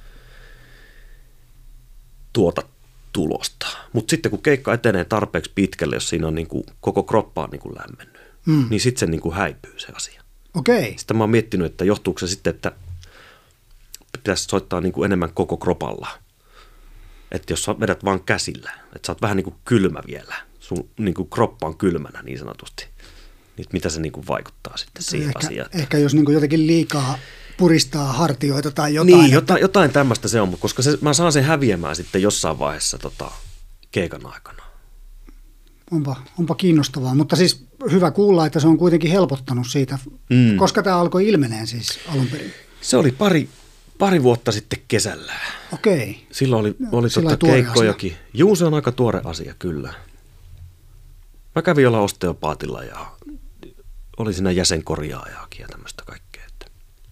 tuota tulosta. Mutta sitten kun keikka etenee tarpeeksi pitkälle, jos siinä on niin kuin, koko kroppa on niin kuin lämmennyt, mm. niin sitten se niin kuin häipyy se asia. Okei. Sitten mä oon miettinyt, että johtuuko se sitten, että pitäisi soittaa niin kuin enemmän koko kropalla. Että jos sä vedät vaan käsillä, että sä oot vähän niin kuin kylmä vielä, sun niin kuin kroppa on kylmänä niin sanotusti, niin mitä se niin kuin vaikuttaa sitten siihen ehkä, asiaan. Ehkä jos niin kuin jotenkin liikaa puristaa hartioita tai jotain. Niin, jotain, jotain tämmöistä se on, koska se, mä saan sen häviämään sitten jossain vaiheessa tota, keikan aikana. Onpa, onpa kiinnostavaa, mutta siis hyvä kuulla, että se on kuitenkin helpottanut siitä. Mm. Koska tämä alkoi ilmeneen siis alun perin? Se oli pari, pari vuotta sitten kesällä. Okei. Silloin oli, oli tota keikkojakin. Juu, se on aika tuore asia, kyllä. Mä kävin olla osteopaatilla ja oli siinä jäsenkorjaajakin ja tämmöistä kaikkea. Että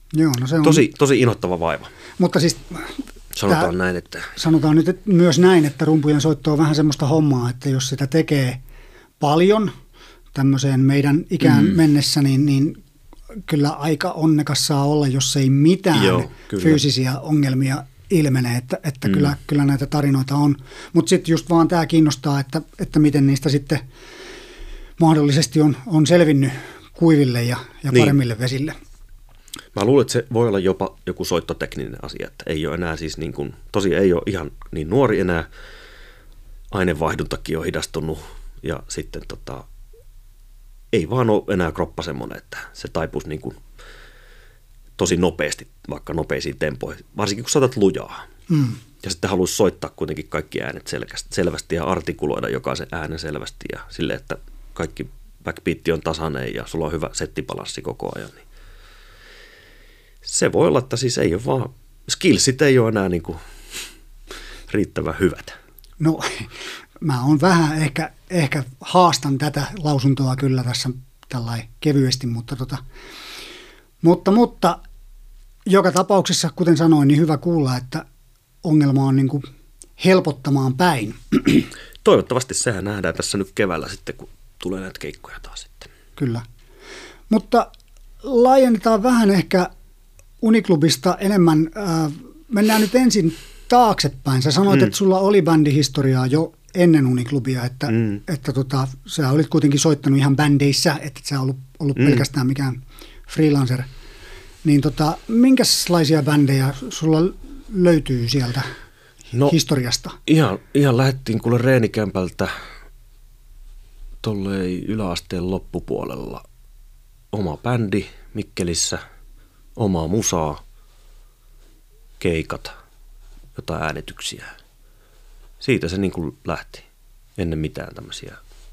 Joo, no se on. Tosi, tosi inhottava vaiva. Mutta siis Sanotaan tää, näin, että... Sanotaan nyt että myös näin, että rumpujen soitto on vähän semmoista hommaa, että jos sitä tekee paljon tämmöiseen meidän ikään mm. mennessä, niin, niin kyllä aika onnekas saa olla, jos ei mitään Joo, fyysisiä ongelmia ilmene, että, että mm. kyllä, kyllä näitä tarinoita on. Mutta sitten just vaan tämä kiinnostaa, että, että miten niistä sitten mahdollisesti on, on selvinnyt kuiville ja, ja niin. paremmille vesille. Mä luulen, että se voi olla jopa joku soittotekninen asia, että ei ole enää siis niin kuin, tosi ei ole ihan niin nuori enää, ainevaihduntakin on hidastunut ja sitten tota, ei vaan ole enää kroppa semmoinen, että se taipuisi niin kuin tosi nopeasti, vaikka nopeisiin tempoihin, varsinkin kun soitat lujaa. Mm. Ja sitten haluaisi soittaa kuitenkin kaikki äänet selkeästi, selvästi ja artikuloida jokaisen äänen selvästi ja silleen, että kaikki backbeat on tasainen ja sulla on hyvä settibalanssi koko ajan. Niin se voi olla, että siis ei ole vaan, skillsit ei ole enää niin kuin riittävän hyvät. No mä oon vähän ehkä, ehkä haastan tätä lausuntoa kyllä tässä tällainen kevyesti, mutta, tota, mutta, mutta joka tapauksessa, kuten sanoin, niin hyvä kuulla, että ongelma on niin kuin helpottamaan päin. Toivottavasti sehän nähdään tässä nyt keväällä sitten, kun tulee näitä keikkoja taas sitten. Kyllä, mutta laajennetaan vähän ehkä Uniklubista enemmän. Äh, mennään nyt ensin taaksepäin. Sä sanoit, mm. että sulla oli bändihistoriaa jo ennen Uniklubia, että, mm. että tota, sä olit kuitenkin soittanut ihan bändeissä, että sä ollut, ollut mm. pelkästään mikään freelancer. Niin tota, minkälaisia bändejä sulla löytyy sieltä no, historiasta? Ihan, ihan lähdettiin kuule reenikämpältä tollei yläasteen loppupuolella. Oma bändi Mikkelissä, omaa musaa, keikat, jotain äänityksiä. Siitä se niin kuin lähti, ennen mitään tämmöisiä,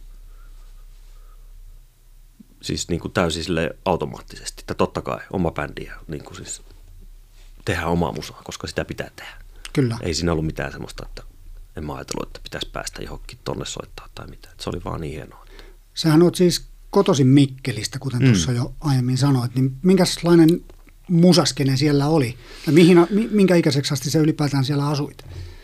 siis niin kuin täysin silleen automaattisesti. Että totta kai oma bändi ja niin kuin siis tehdään omaa musaa, koska sitä pitää tehdä. Kyllä. Ei siinä ollut mitään semmoista, että en mä ajatellut, että pitäisi päästä johonkin tonne soittaa tai mitään. Se oli vaan niin hienoa. Sähän oot siis kotoisin Mikkelistä, kuten mm. tuossa jo aiemmin sanoit, niin minkälainen musaskene siellä oli? Ja mihin, minkä ikäiseksi asti sä ylipäätään siellä asuit?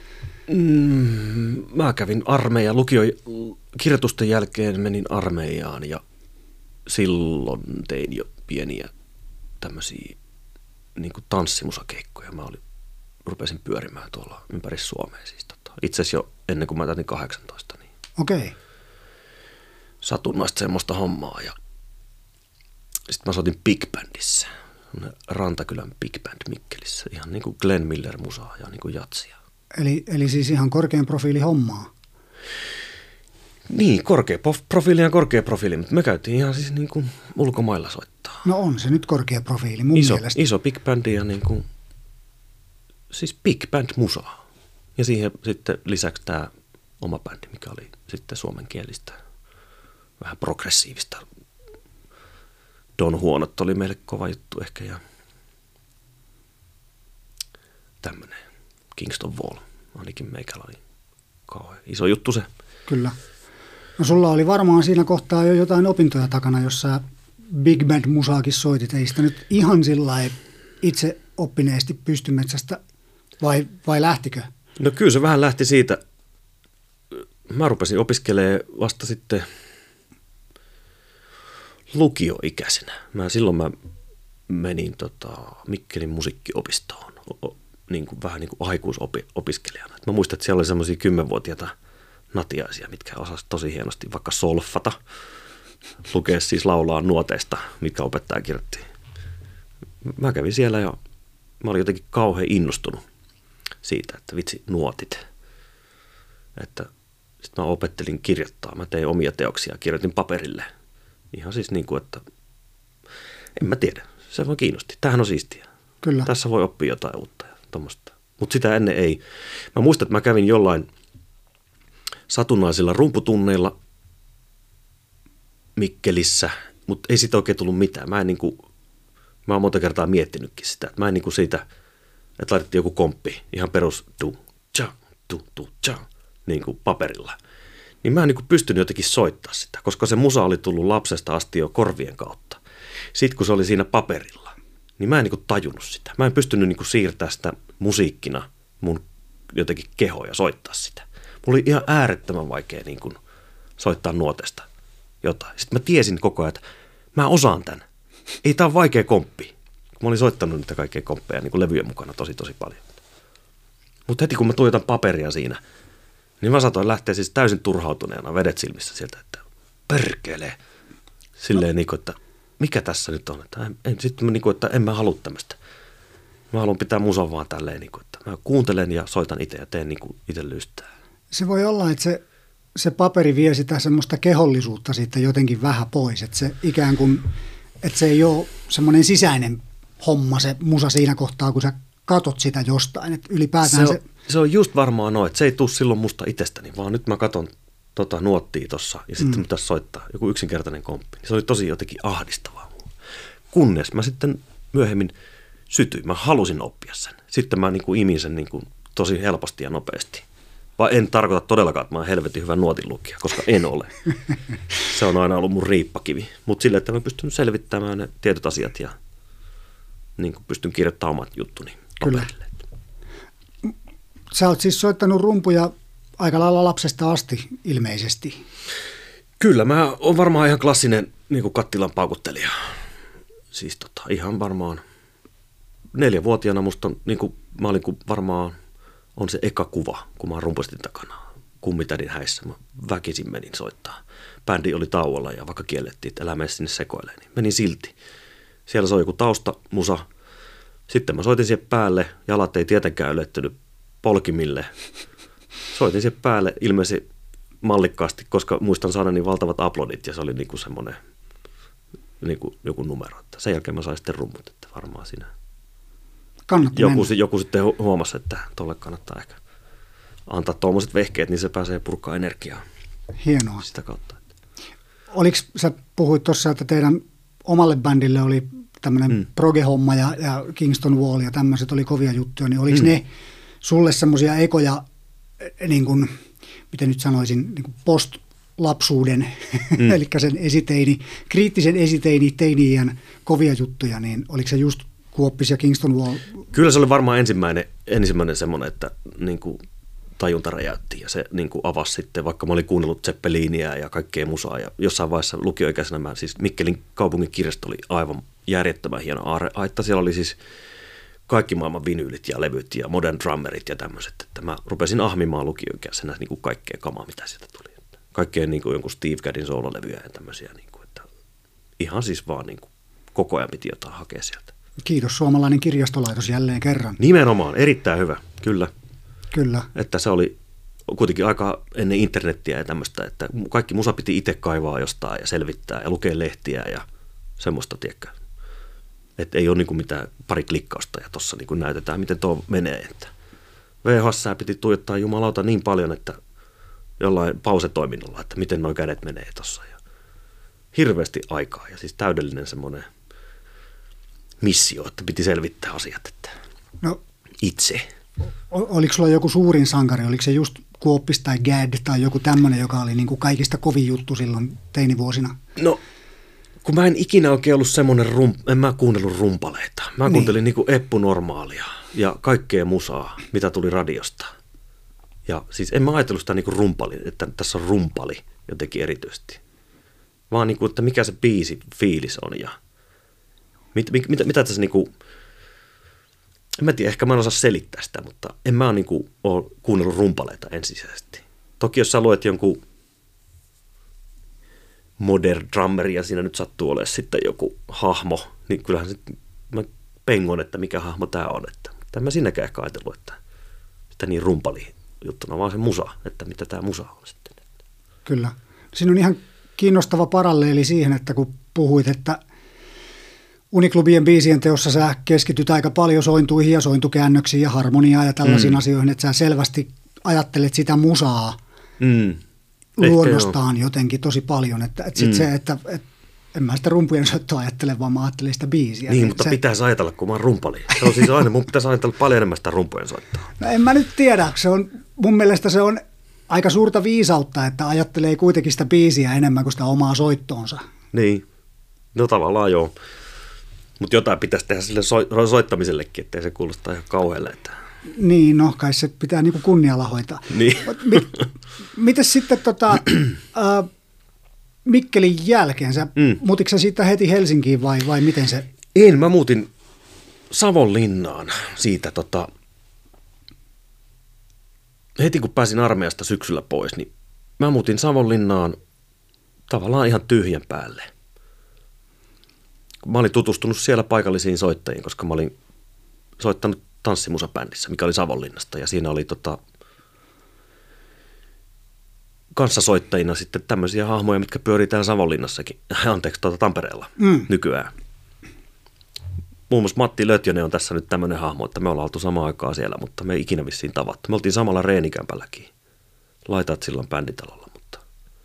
Mm, mä kävin armeijaan, lukio, kirjoitusten jälkeen menin armeijaan ja silloin tein jo pieniä tämmöisiä niin kuin tanssimusakeikkoja. Mä olin, rupesin pyörimään tuolla ympäri Suomea. Siis tota. Itse asiassa jo ennen kuin mä täytin kahdeksantoista. Niin okei. Okay. Satunnaista semmoista hommaa ja sitten mä soitin Big Bandissä. Rantakylän Big Band Mikkelissä. Ihan niin kuin Glenn Miller musaa ja niin kuin jatsia. Eli, eli siis ihan korkean profiili hommaa. Niin, korkea profiili ja korkea profiili, mutta me käytiin ihan siis niin kuin ulkomailla soittaa. No on se nyt korkea profiili mun iso, mielestä. Iso big bandi ja niin kuin, siis big band musaa. Ja siihen sitten lisäksi tämä oma bändi, mikä oli sitten suomenkielistä, vähän progressiivista. Don Huonot oli meille kova juttu ehkä ja tämmöinen Kingston Wall, ainakin meikällä oli kauhean iso juttu se. Kyllä. No sulla oli varmaan siinä kohtaa jo jotain opintoja takana, jos sä big band musaakin soitit. Ei sitä nyt ihan sillä itse oppineesti pystymetsästä vai, vai lähtikö? No kyllä se vähän lähti siitä. Mä rupesin opiskelemaan vasta sitten lukioikäisenä. Mä, silloin mä menin tota, Mikkelin musiikkiopistoon o, niin kuin, vähän niin kuin aikuisopiskelijana. Mä muistan, että siellä oli semmoisia kymmenvuotiaita natiaisia, mitkä osasivat tosi hienosti vaikka solfata, lukea siis laulaa nuoteista, mitkä opettaja kirjoitti. Mä kävin siellä ja mä olin jotenkin kauhean innostunut siitä, että vitsi nuotit. Että sitten mä opettelin kirjoittaa. Mä tein omia teoksia, kirjoitin paperille. Ihan siis niin kuin, että en mä tiedä. Se vaan kiinnosti. Tämähän on siistiä. Kyllä. Tässä voi oppia jotain uutta ja tommoista. Mutta sitä ennen ei. Mä muistan, että mä kävin jollain satunnaisilla rumputunneilla Mikkelissä, mutta ei siitä oikein tullut mitään. Mä en niin kuin, mä oon monta kertaa miettinytkin sitä. Mä en niin kuin siitä, että laitettiin joku komppi, ihan perus du, tja, du, du, tja, niin kuin paperilla. Niin mä en niin kuin pystynyt jotenkin soittaa sitä, koska se musa oli tullut lapsesta asti jo korvien kautta. Sitten kun se oli siinä paperilla, niin mä en niin kuin tajunnut sitä. Mä en pystynyt niin kuin siirtämään sitä musiikkina mun jotenkin kehoa ja soittaa sitä. Mulla oli ihan äärettömän vaikea niin kuin soittaa nuotesta jotain. Sitten mä tiesin koko ajan, että mä osaan tämän. Ei tää ole vaikea komppi. Mä olin soittanut niitä kaikkia komppeja niin kuin levyjen mukana tosi tosi paljon. Mutta heti kun mä tuijotan paperia siinä, niin mä saatoin lähteä siis täysin turhautuneena vedet silmissä sieltä, että perkele. Silleen niin kuin, että mikä tässä nyt on. Että, en, sitten niin kuin, että en mä halua tämmöistä. Mä haluan pitää musan vaan tälleen, niin kuin, että mä kuuntelen ja soitan itse ja teen niin kuin itse lystää. Se voi olla, että se, se paperi vie sitä semmoista kehollisuutta siitä jotenkin vähän pois. Että se ikään kuin, että se ei ole semmoinen sisäinen homma se musa siinä kohtaa, kun sä katot sitä jostain. Että ylipäätään se, on, se... se on just varmaan noin, että se ei tule silloin musta itsestäni, vaan nyt mä katon tota nuottia tossa ja sitten mm. pitäisi soittaa joku yksinkertainen komppi. Se oli tosi jotenkin ahdistavaa. Kunnes mä sitten myöhemmin sytyin. Mä halusin oppia sen. Sitten mä niin kuin imin sen niin kuin tosi helposti ja nopeasti. Vai en tarkoita todellakaan, että mä oon helvetin hyvä nuotinlukija, koska en ole. Se on aina ollut mun riippakivi. Mutta sille, että mä pystyn selvittämään ne tietyt asiat ja niin kuin pystyn kirjoittamaan omat juttuni paperille. Sä oot siis soittanut rumpuja aika lailla lapsesta asti ilmeisesti. Kyllä, mä oon varmaan ihan klassinen niin kuin kattilan paukuttelija. Siis tota, ihan varmaan neljävuotiaana musta on, niin kuin, mä olin kuin varmaan, on se eka kuva, kun mä oon rumpustin takana kummitädin häissä. Mä väkisin menin soittaa. Bändi oli tauolla ja vaikka kiellettiin, että älä mene sinne sekoilemaan, niin menin silti. Siellä soi joku taustamusa. Sitten mä soitin siihen päälle, jalat ei tietenkään ylettynyt polkimille. Soitin siihen päälle ilmeisesti mallikkaasti, koska muistan saada niin valtavat aplodit ja se oli niinku semmoinen niinku joku numero. Sen jälkeen mä sain sitten rummut, että varmaan siinä joku, joku sitten huomasi, että tolle kannattaa ehkä antaa tuommoiset vehkeet, niin se pääsee purkaa energiaa. Hienoa. Sitä kautta. Oliko, sä puhuit tuossa, että teidän omalle bändille oli tämmöinen mm. proge-homma ja, ja Kingston Wall ja tämmöiset oli kovia juttuja, niin oliko mm. ne sulle semmoisia ekoja, niin kuin, miten nyt sanoisin, niin kuin post-lapsuuden, mm. eli sen esiteini, kriittisen esiteini, teini-iän kovia juttuja, niin oliko se just Kuoppis ja Kingston Wall? Kyllä se oli varmaan ensimmäinen, ensimmäinen semmoinen, että niin kuin tajunta räjäytti ja se niin kuin avasi sitten, vaikka mä olin kuunnellut Zeppelinia ja kaikkea musaa ja jossain vaiheessa lukioikäisenä mä siis Mikkelin kaupungin kirjasto oli aivan järjettömän hieno aarreaitta. Siellä oli siis kaikki maailman vinyylit ja levyt ja modern drummerit ja tämmöiset, että mä rupesin ahmimaan lukioikäisenä niin kuin kaikkea kamaa, mitä sieltä tuli. Kaikkea niin kuin jonkun Steve Gaddin soololevyjä ja tämmöisiä, niin kuin, että ihan siis vaan niin kuin koko ajan piti jotain hakea sieltä. Kiitos suomalainen kirjastolaitos jälleen kerran. Nimenomaan, erittäin hyvä, kyllä. Kyllä. Että se oli kuitenkin aika ennen internettiä ja tämmöistä, että kaikki musa piti itse kaivaa jostain ja selvittää ja lukea lehtiä ja semmoista, tiedäkö. Että ei ole niin kuin mitään pari klikkausta ja tuossa niin kuin näytetään, miten tuo menee. Että V H S piti tuijottaa jumalauta niin paljon, että jollain pausetoiminnolla, että miten nuo kädet menee tuossa. Ja hirveästi aikaa ja siis täydellinen semmoinen missio, että piti selvittää asiat että no, itse. Oliko sulla joku suurin sankari? Oliko se just Kuoppis tai Gadd tai joku tämmöinen, joka oli niin kuin kaikista kovin juttu silloin teinivuosina? No, kun mä en ikinä oikein ollut semmoinen, rum, en mä kuunnellut rumpaleita. Mä niin. kuuntelin niin kuin Eppu Normaalia ja kaikkea musaa, mitä tuli radiosta. Ja siis en mä ajatellut sitä niin kuin rumpali, että tässä on rumpali jotenkin erityisesti. Vaan niin kuin, että mikä se biisi fiilis on ja mit, mit, mit, mitä tässä niin kuin, en mä tiedä, ehkä mä en osaa selittää sitä, mutta en mä niin kuin ole kuunnellut rumpaleita ensisijaisesti. Toki jos sä luet jonkun modern drummeri ja siinä nyt sattuu olemaan sitten joku hahmo, niin kyllähän se, mä pengon, että mikä hahmo tää on. Että, mutta en mä siinäkään ehkä ajatellut, että sitä niin rumpali juttuna, vaan se musa, että mitä tää musa on sitten. Kyllä. Siinä on ihan kiinnostava paralleeli siihen, että kun puhuit, että Uniklubien biisien teossa sä keskityt aika paljon sointuihin ja sointukäännöksiin ja harmoniaan ja tällaisiin mm. asioihin, että sä selvästi ajattelet sitä musaa mm. luonnostaan jotenkin tosi paljon. Että, että sit mm. se, että, että en mä sitä rumpujen soittoa ajattele, vaan mä ajattelen sitä biisiä. Niin, mutta se, pitäisi ajatella, kun mä oon rumpali. Se on siis aina, mun pitäisi ajatella paljon enemmän sitä rumpujen soittoa. No en mä nyt tiedä. Se on, mun mielestä se on aika suurta viisautta, että ajattelee kuitenkin sitä biisiä enemmän kuin sitä omaa soittoonsa. Niin, no tavallaan joo. Mutta jotain pitäisi tehdä sille so- soittamisellekin, ettei se kuulosta ihan kauhealle. Että... Niin, no kai se pitää niinku kunnialla hoitaa. Niin. Mit, mites sitten tota, äh, Mikkelin jälkeen, sä, mm. muutitko sä siitä heti Helsinkiin vai, vai miten se? En, mä muutin Savonlinnaan siitä tota, heti kun pääsin armeijasta syksyllä pois, niin mä muutin Savonlinnaan tavallaan ihan tyhjän päälle. Mä olin tutustunut siellä paikallisiin soittajiin, koska mä olin soittanut tanssimusabändissä, mikä oli Savonlinnasta, ja siinä oli tota, kanssasoittajina sitten tämmöisiä hahmoja, mitkä pyörii täällä Savonlinnassakin, anteeksi, tuota Tampereella mm. nykyään. Muun muassa Matti Lötjönen on tässä nyt tämmöinen hahmo, että me ollaan oltu samaan aikaa siellä, mutta me ei ikinä vissiin tavattu. Me oltiin samalla reenikämpälläkin, Laitat silloin bänditalolla, mutta...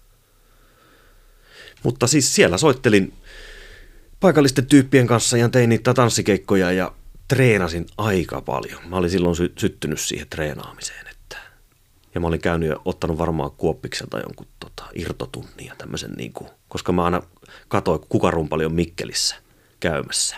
mutta siis siellä soittelin paikallisten tyyppien kanssa ja tein niitä tanssikeikkoja ja treenasin aika paljon. Mä olin silloin sy- syttynyt siihen treenaamiseen. Että... Ja mä olin käynyt ja ottanut varmaan Kuoppikselta jonkun tota, irtotunnin ja tämmöisen, niin kuin, koska mä aina katsoin, kuka rumpali on Mikkelissä käymässä.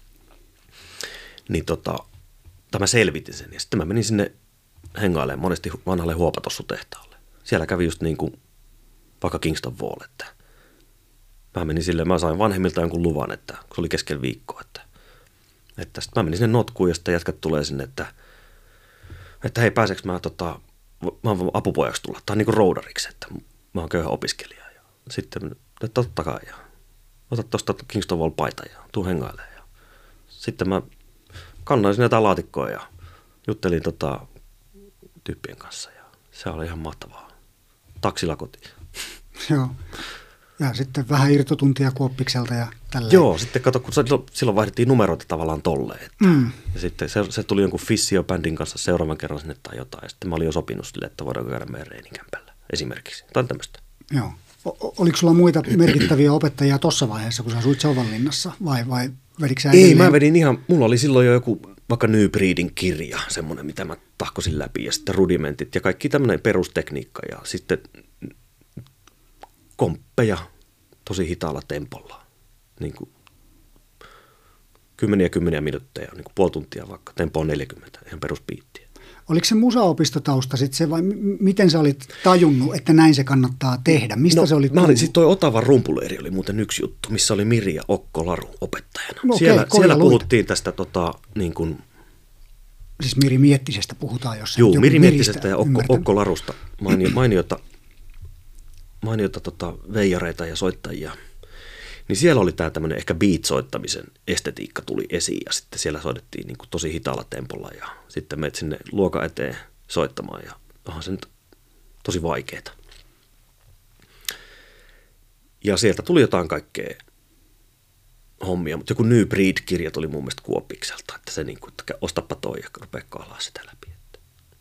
Niin tota, mä selvitin sen ja sitten mä menin sinne hengailemaan monesti vanhalle Huopatossu-tehtaalle. Siellä kävi just niin kuin vaikka Kingston Wall, että mä menin silleen, mä sain vanhemmilta jonkun luvan, että se oli keskellä viikkoa, että, että sitten mä menin sinne notkuun ja sitten jätkät tulee sinne, että, että hei pääseekö mä, tota, mä oon apupojaksi tulla, tai niin kuin roudariksi, että mä oon köyhä opiskelija ja sitten, että totta kai ja ota tuosta Kingston Wall paita ja tuu hengailemaan ja sitten mä kannoin sinne jotain laatikkoa ja juttelin tota, tyyppien kanssa ja se oli ihan mahtavaa. Taksilla kotiin. Joo. Ja sitten vähän irtotuntia Kuoppikselta ja tälleen. Joo, sitten kato, kun silloin vaihdettiin numeroita tavallaan tolleen. Että, mm. Ja sitten se, se tuli jonkun Fissio-bändin kanssa seuraavan kerran sinne tai jotain. Ja sitten mä olin jo sopinut sille, että voidaanko käydä meidän reenikämpällä esimerkiksi. Tai tämmöistä. Joo. O- oliko sulla muita merkittäviä opettajia tuossa vaiheessa, kun sä asuit Savonlinnassa? Vai, vai vedikö sä edelleen? Ei, mä vedin ihan, mulla oli silloin jo joku vaikka New Breedin kirja, semmoinen, mitä mä tahkosin läpi. Ja sitten rudimentit ja kaikki tämmöinen perustekniikka. Ja sitten komppeja tosi hitaalla tempolla. Niin kuin kymmeniä kymmeniä minuutteja, niin kuin puoli tuntia vaikka. Tempo on neljäkymmentä, ihan peruspiittiä. Oliko se musaopistotausta sitten se vai m- miten sä olit tajunnut, että näin se kannattaa tehdä? Mistä no, se oli mä olin, siis toi Otavan rumpuleiri oli muuten yksi juttu, missä oli Mirja Okko-Laru opettajana. No, siellä okay, siellä puhuttiin tästä tota, niin kuin... Siis Miri Miettisestä puhutaan jossain. Joo, Miri Miettisestä ja Okko, Okko-Larusta. Mainio, mainiota mainiota tota, veijareita ja soittajia. Niin siellä oli tämä tämmöinen ehkä beat-soittamisen estetiikka tuli esiin ja sitten siellä soitettiin niin kuin tosi hitaalla tempolla ja sitten menet sinne luokan eteen soittamaan ja onhan se nyt tosi vaikeeta. Ja sieltä tuli jotain kaikkea hommia, mutta joku New Breed-kirja tuli mun mielestä Kuoppikselta, että se niin kuin, että ostappa toi ja rupea kaalaa sitä läpi. Että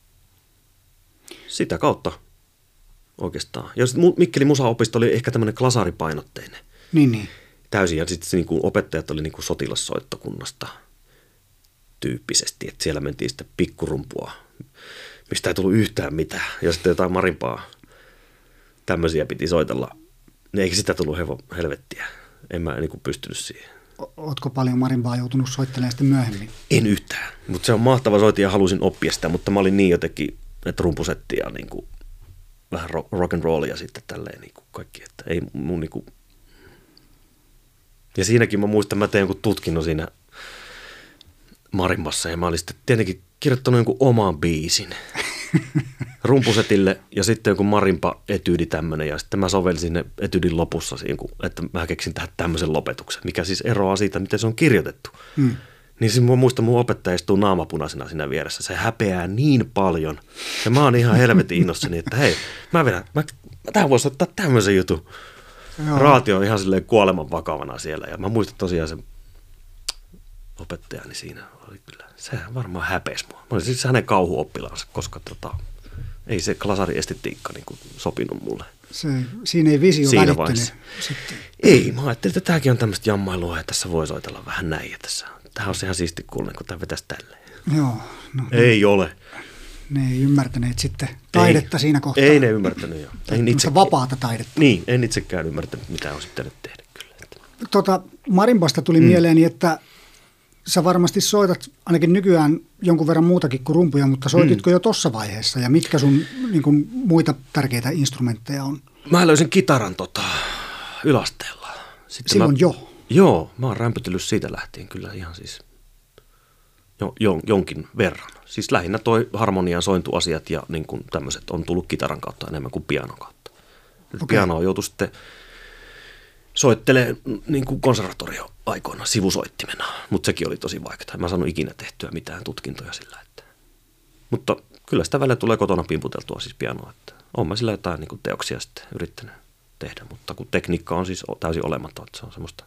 sitä kautta oikeastaan. Ja sitten Mikkelin musaopisto oli ehkä tämmöinen klasaripainotteinen. Niin, niin. Täysin. Ja sitten niin opettajat oli niin kuin sotilassoittokunnasta tyyppisesti. Että siellä mentiin sitten pikkurumpua, mistä ei tullut yhtään mitään. Ja sitten jotain marimpaa tämmöisiä piti soitella. Eikä sitä tullut hevo, helvettiä. En mä niin kuin pystynyt siihen. Ootko paljon marimpaa joutunut soittelemaan sitten myöhemmin? En yhtään. Mutta se on mahtava soitin ja halusin oppia sitä. Mutta mä olin niin jotenkin, että rumpusetti ja niin kuin vähän rock and rollia sitten tälleen niin kuin kaikki. Että ei mun niin kuin... Ja siinäkin mä muistan, mä tein jonkun tutkinnon siinä marimbassa ja mä olin sitten tietenkin kirjoittanut jonkun oman biisin rumpusetille ja sitten joku marimpa-etyydi tämmöinen ja sitten mä sovelsin sinne etydin lopussa, että mä keksin tähän tämmöisen lopetuksen, mikä siis eroaa siitä, miten se on kirjoitettu. Hmm. Niin siis mä muistan, mun opettaja istuu naamapunaisena siinä vieressä, se häpeää niin paljon ja mä oon ihan helvetin innossani, että hei, mä vedän, mä, mä tähän voisi ottaa tämmöisen jutun. Joo. Raatio on ihan silleen kuoleman vakavana siellä ja mä muistan tosiaan sen opettajani siinä oli kyllä, sehän varmaan häpesi mua. Mä olin siis hänen kauhuoppilaansa, koska tota, ei se klasariestetiikka niin kuin sopinut mulle. Se, siinä ei visio siinä välittynyt. Ei, mä ajattelin, että tämäkin on tämmöistä jammailua ja tässä voi soitella vähän näin ja tässä, tämähän on ihan siisti kuulen, kun tämä vetäisi tälleen. Joo. No, ei ne, ole. Ne ei ymmärtäneet sitten taidetta ei, siinä kohtaa. Ei ne ymmärtänyt jo. En itse, vapaata taidetta. Niin, en itsekään ymmärtänyt, mitä on sitten tehdä kyllä. Tota, marimbasta tuli mm. mieleeni, että sä varmasti soitat ainakin nykyään jonkun verran muutakin kuin rumpuja, mutta soititko mm. jo tuossa vaiheessa ja mitkä sun niin kuin, muita tärkeitä instrumentteja on? Mä löysin kitaran tota, yläasteella. Sitten Silloin mä, jo? Joo, mä oon rämpötellyt siitä lähtien kyllä ihan siis jo, jo, jonkin verran. Siis lähinnä toi harmonian sointuasiat ja niin kuin tämmöiset on tullut kitaran kautta enemmän kuin pianon kautta. Okay. Pianoa joutui sitten soittelee niin kuin konservatorio-aikoina sivusoittimena, mutta sekin oli tosi vaikeaa. Mä en saanut ikinä tehtyä mitään tutkintoja sillä. Että. Mutta kyllä sitä välillä tulee kotona pimputeltua siis pianoa. Että olen mä sillä jotain niin kuin teoksia sitten yrittänyt tehdä, mutta kun tekniikka on siis täysin olematon, että se on semmoista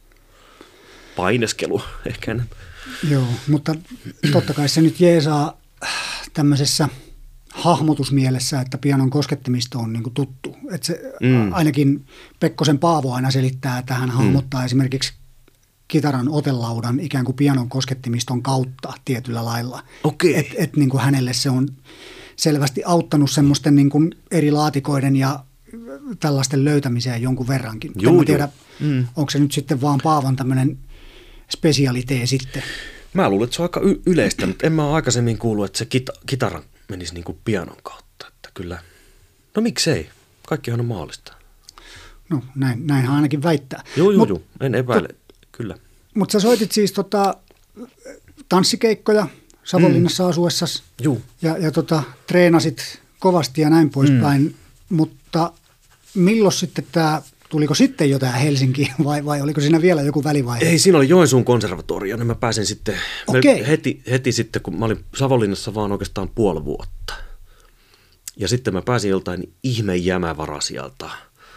paineskelua ehkä enemmän. Joo, mutta totta kai se nyt jeesaa tämmöisessä hahmotusmielessä, että pianon koskettimista on niin kuin tuttu. Että se, mm. ainakin Pekkosen Paavo aina selittää, että hän hahmottaa mm. esimerkiksi kitaran otelaudan ikään kuin pianon koskettimiston kautta tietyllä lailla. Okay. Että et, niin kuin hänelle se on selvästi auttanut semmoisten niin kuin eri laatikoiden ja tällaisten löytämiseen jonkun verrankin. Juu, en tiedä, mm. onko se nyt sitten vaan Paavon tämmöinen spesialitee sitten. Mä luulen, että se on aika y- yleistä, mutta en mä ole aikaisemmin kuullut, että se kita- kitara menisi niin kuin pianon kautta. Että kyllä, no miksei, kaikkihan on mahdollista. No näin, näinhän ainakin väittää. Joo, joo, joo, en epäile, to, kyllä. Mutta sä soitit siis tota, tanssikeikkoja Savonlinnassa mm. asuessasi ja, ja tota, treenasit kovasti ja näin poispäin, mm. mutta milloin sitten tämä, tuliko sitten jo tämä Helsinki vai, vai oliko siinä vielä joku välivaihe? Ei, siinä oli Joensuun konservatorio, niin mä pääsin sitten okay. heti, heti sitten, kun mä olin Savonlinnassa vaan oikeastaan puoli vuotta. Ja sitten mä pääsin joltain ihme jämävarasijalta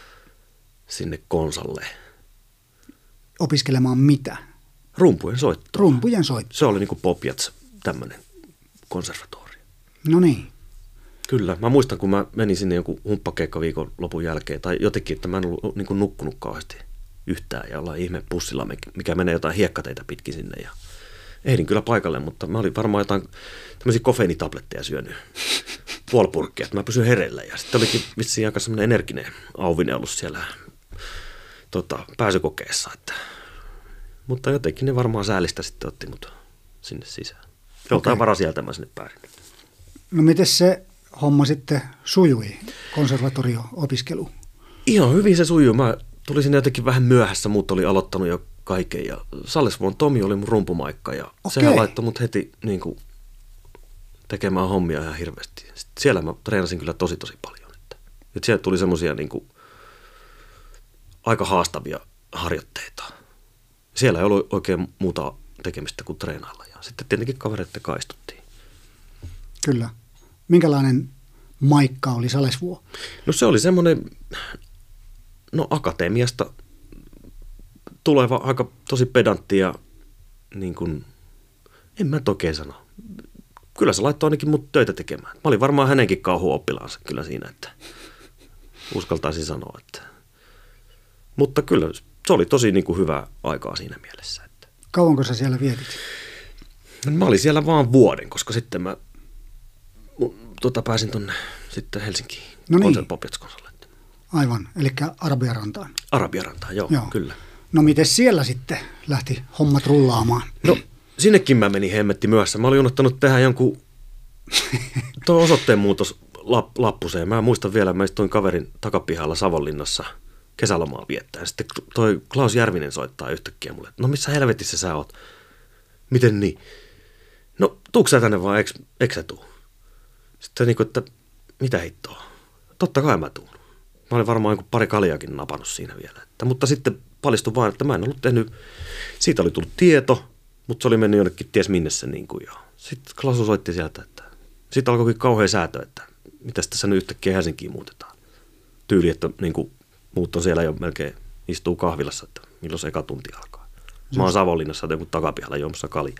sinne konsalle. Opiskelemaan mitä? Rumpujen soittoa. Rumpujen soittoa. Se oli niin kuin Popjats, tämmöinen konservatorio. No niin. Kyllä. Mä muistan, kun mä menin sinne jonkun humppakeikka viikon lopun jälkeen, tai jotenkin, että mä en ollut niin kuin nukkunut kauheasti yhtään, ja ollaan ihme pussilla, mikä menee jotain hiekkateitä pitkin sinne, ja ehdin kyllä paikalle, mutta mä olin varmaan jotain tämmöisiä kofeiinitabletteja syönyt puolipurkkia, että mä pysyn hereillä, ja sitten olikin vissiin aika semmoinen energinen Auvinen ollut siellä tota, pääsykokeessa, että mutta jotenkin ne varmaan säälistä sitten otti mut sinne sisään. Joltain okay. varasijalta mä sinne pääsin. No miten se homma sitten sujui, konservatorio-opiskelu? Ihan hyvin se sujui. Mä tulin sinne jotenkin vähän myöhässä, muut oli aloittanut jo kaiken. Ja Sallesvuon Tomi oli mun rumpumaikka ja okay. sehän laittoi mut heti niin kuin, tekemään hommia ihan hirveästi. Sitten siellä mä treenasin kyllä tosi tosi paljon. Että, että sieltä tuli semmosia niin kuin aika haastavia harjoitteita. Siellä ei ollut oikein muuta tekemistä kuin treenailla ja sitten tietenkin kavereiden kaistuttiin. Kyllä. Minkälainen maikka oli Salesvuo? No se oli semmoinen, no akatemiasta tuleva aika tosi pedantti ja niin kuin, en mä oikein sano. Kyllä se laittoi ainakin mut töitä tekemään. Mä olin varmaan hänenkin kauhuoppilaansa kyllä siinä, että uskaltaisin sanoa. Että. Mutta kyllä se oli tosi niin kuin hyvää aikaa siinä mielessä. Että. Kauanko sä siellä vietit? No, mä olin siellä vaan vuoden, koska sitten mä tota, pääsin tonne sitten Helsinkiin. No niin. Popjats-konsalle. Aivan, eli Arabiarantaan. Arabiarantaan, joo, joo, kyllä. No miten siellä sitten lähti hommat rullaamaan? No sinnekin mä menin hemmetti myöhässä. Mä olin unohtanut tehdä jonkun tuo osoitteen muutos lap, lappuseen. Mä muistan vielä, mä istuin kaverin takapihalla Savonlinnassa kesälomaa viettää. Sitten toi Klaus Järvinen soittaa yhtäkkiä mulle, no missä helvetissä sä oot? Miten niin? No tuuks sä tänne vaan, eikö, eikö sä tuu? Sitten niin kuin, että mitä hittoa? Totta kai mä tuun. Mä olin varmaan joku pari kaljakin napannut siinä vielä. Että, mutta sitten paljastui vaan, että mä en ollut tehnyt, siitä oli tullut tieto, mutta se oli mennyt jonnekin ties minne se niin kuin jo. Sitten Klaus soitti sieltä, että sitten alkoikin kauhea säätö, että mitäs tässä nyt yhtäkkiä Helsinkiin muutetaan. Tyyli, että niin kuin muut on siellä jo melkein istuu kahvilassa, että milloin se eka tunti alkaa. Mä oon Savonlinnassa joku takapihalla juomassa kaljaa.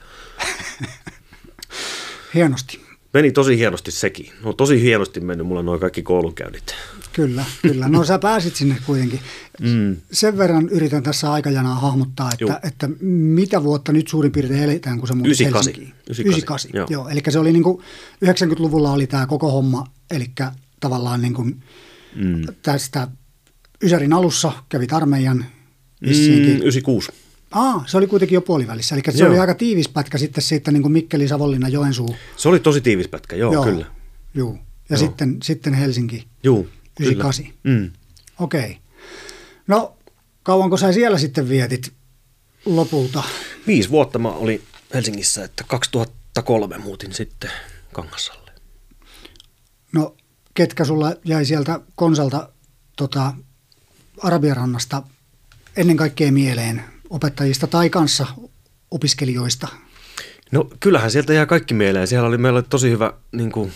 Hienosti. Meni tosi hienosti sekin. No tosi hienosti mennyt mulla nuo kaikki koulunkäynnit. Kyllä, kyllä. No sä pääsit sinne kuitenkin. Mm. Sen verran yritän tässä aikajanaa hahmottaa, että, että mitä vuotta nyt suurin piirtein eletään, kun sä muutit Helsinkiin. yhdeksänkymmentäkahdeksan. Joo. Joo, eli se oli niin kuin yhdeksänkymmentäluvulla oli tämä koko homma, eli tavallaan niin kuin mm. tästä Ysärin alussa kävit armeijan vissiinkin. Mm, yhdeksänkymmentäkuusi. Aa, se oli kuitenkin jo puolivälissä, eli se Joo. oli aika tiivis pätkä sitten siitä niin kuin Mikkeli, Savonlinna, Joensuu. Se oli tosi tiivis pätkä, joo, joo. kyllä. Joo, ja Joo. Sitten, sitten Helsinki, Joo, yhdeksänkymmentäkahdeksan. Mm. Okei. No, kauanko sä siellä sitten vietit lopulta? Viisi vuotta mä olin Helsingissä, että kaksituhattakolme muutin sitten Kangasalle. No, ketkä sulla jäi sieltä Konsalta tota, Arabianrannasta ennen kaikkea mieleen, opettajista tai kanssa opiskelijoista? No kyllähän sieltä jää kaikki mieleen. Siellä oli meillä oli tosi hyvä niin kuin,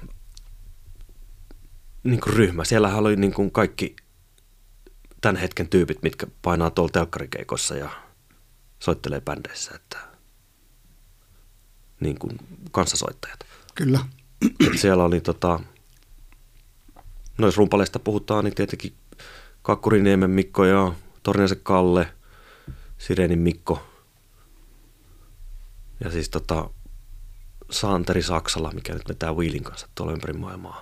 niin kuin ryhmä. Siellähän oli niin kuin kaikki tämän hetken tyypit, mitkä painaa tuolla telkkarikeikossa ja soittelee bändeissä, että niin kuin kanssasoittajat. Kyllä. Et siellä oli tota, no jos rumpaleista puhutaan, niin tietenkin Kakkuriniemen Mikko ja Torniaisen Kalle, Sirenin Mikko ja siis tota Santeri Saksala, mikä nyt vetää Wheelin kanssa tuolla ympäri maailmaa.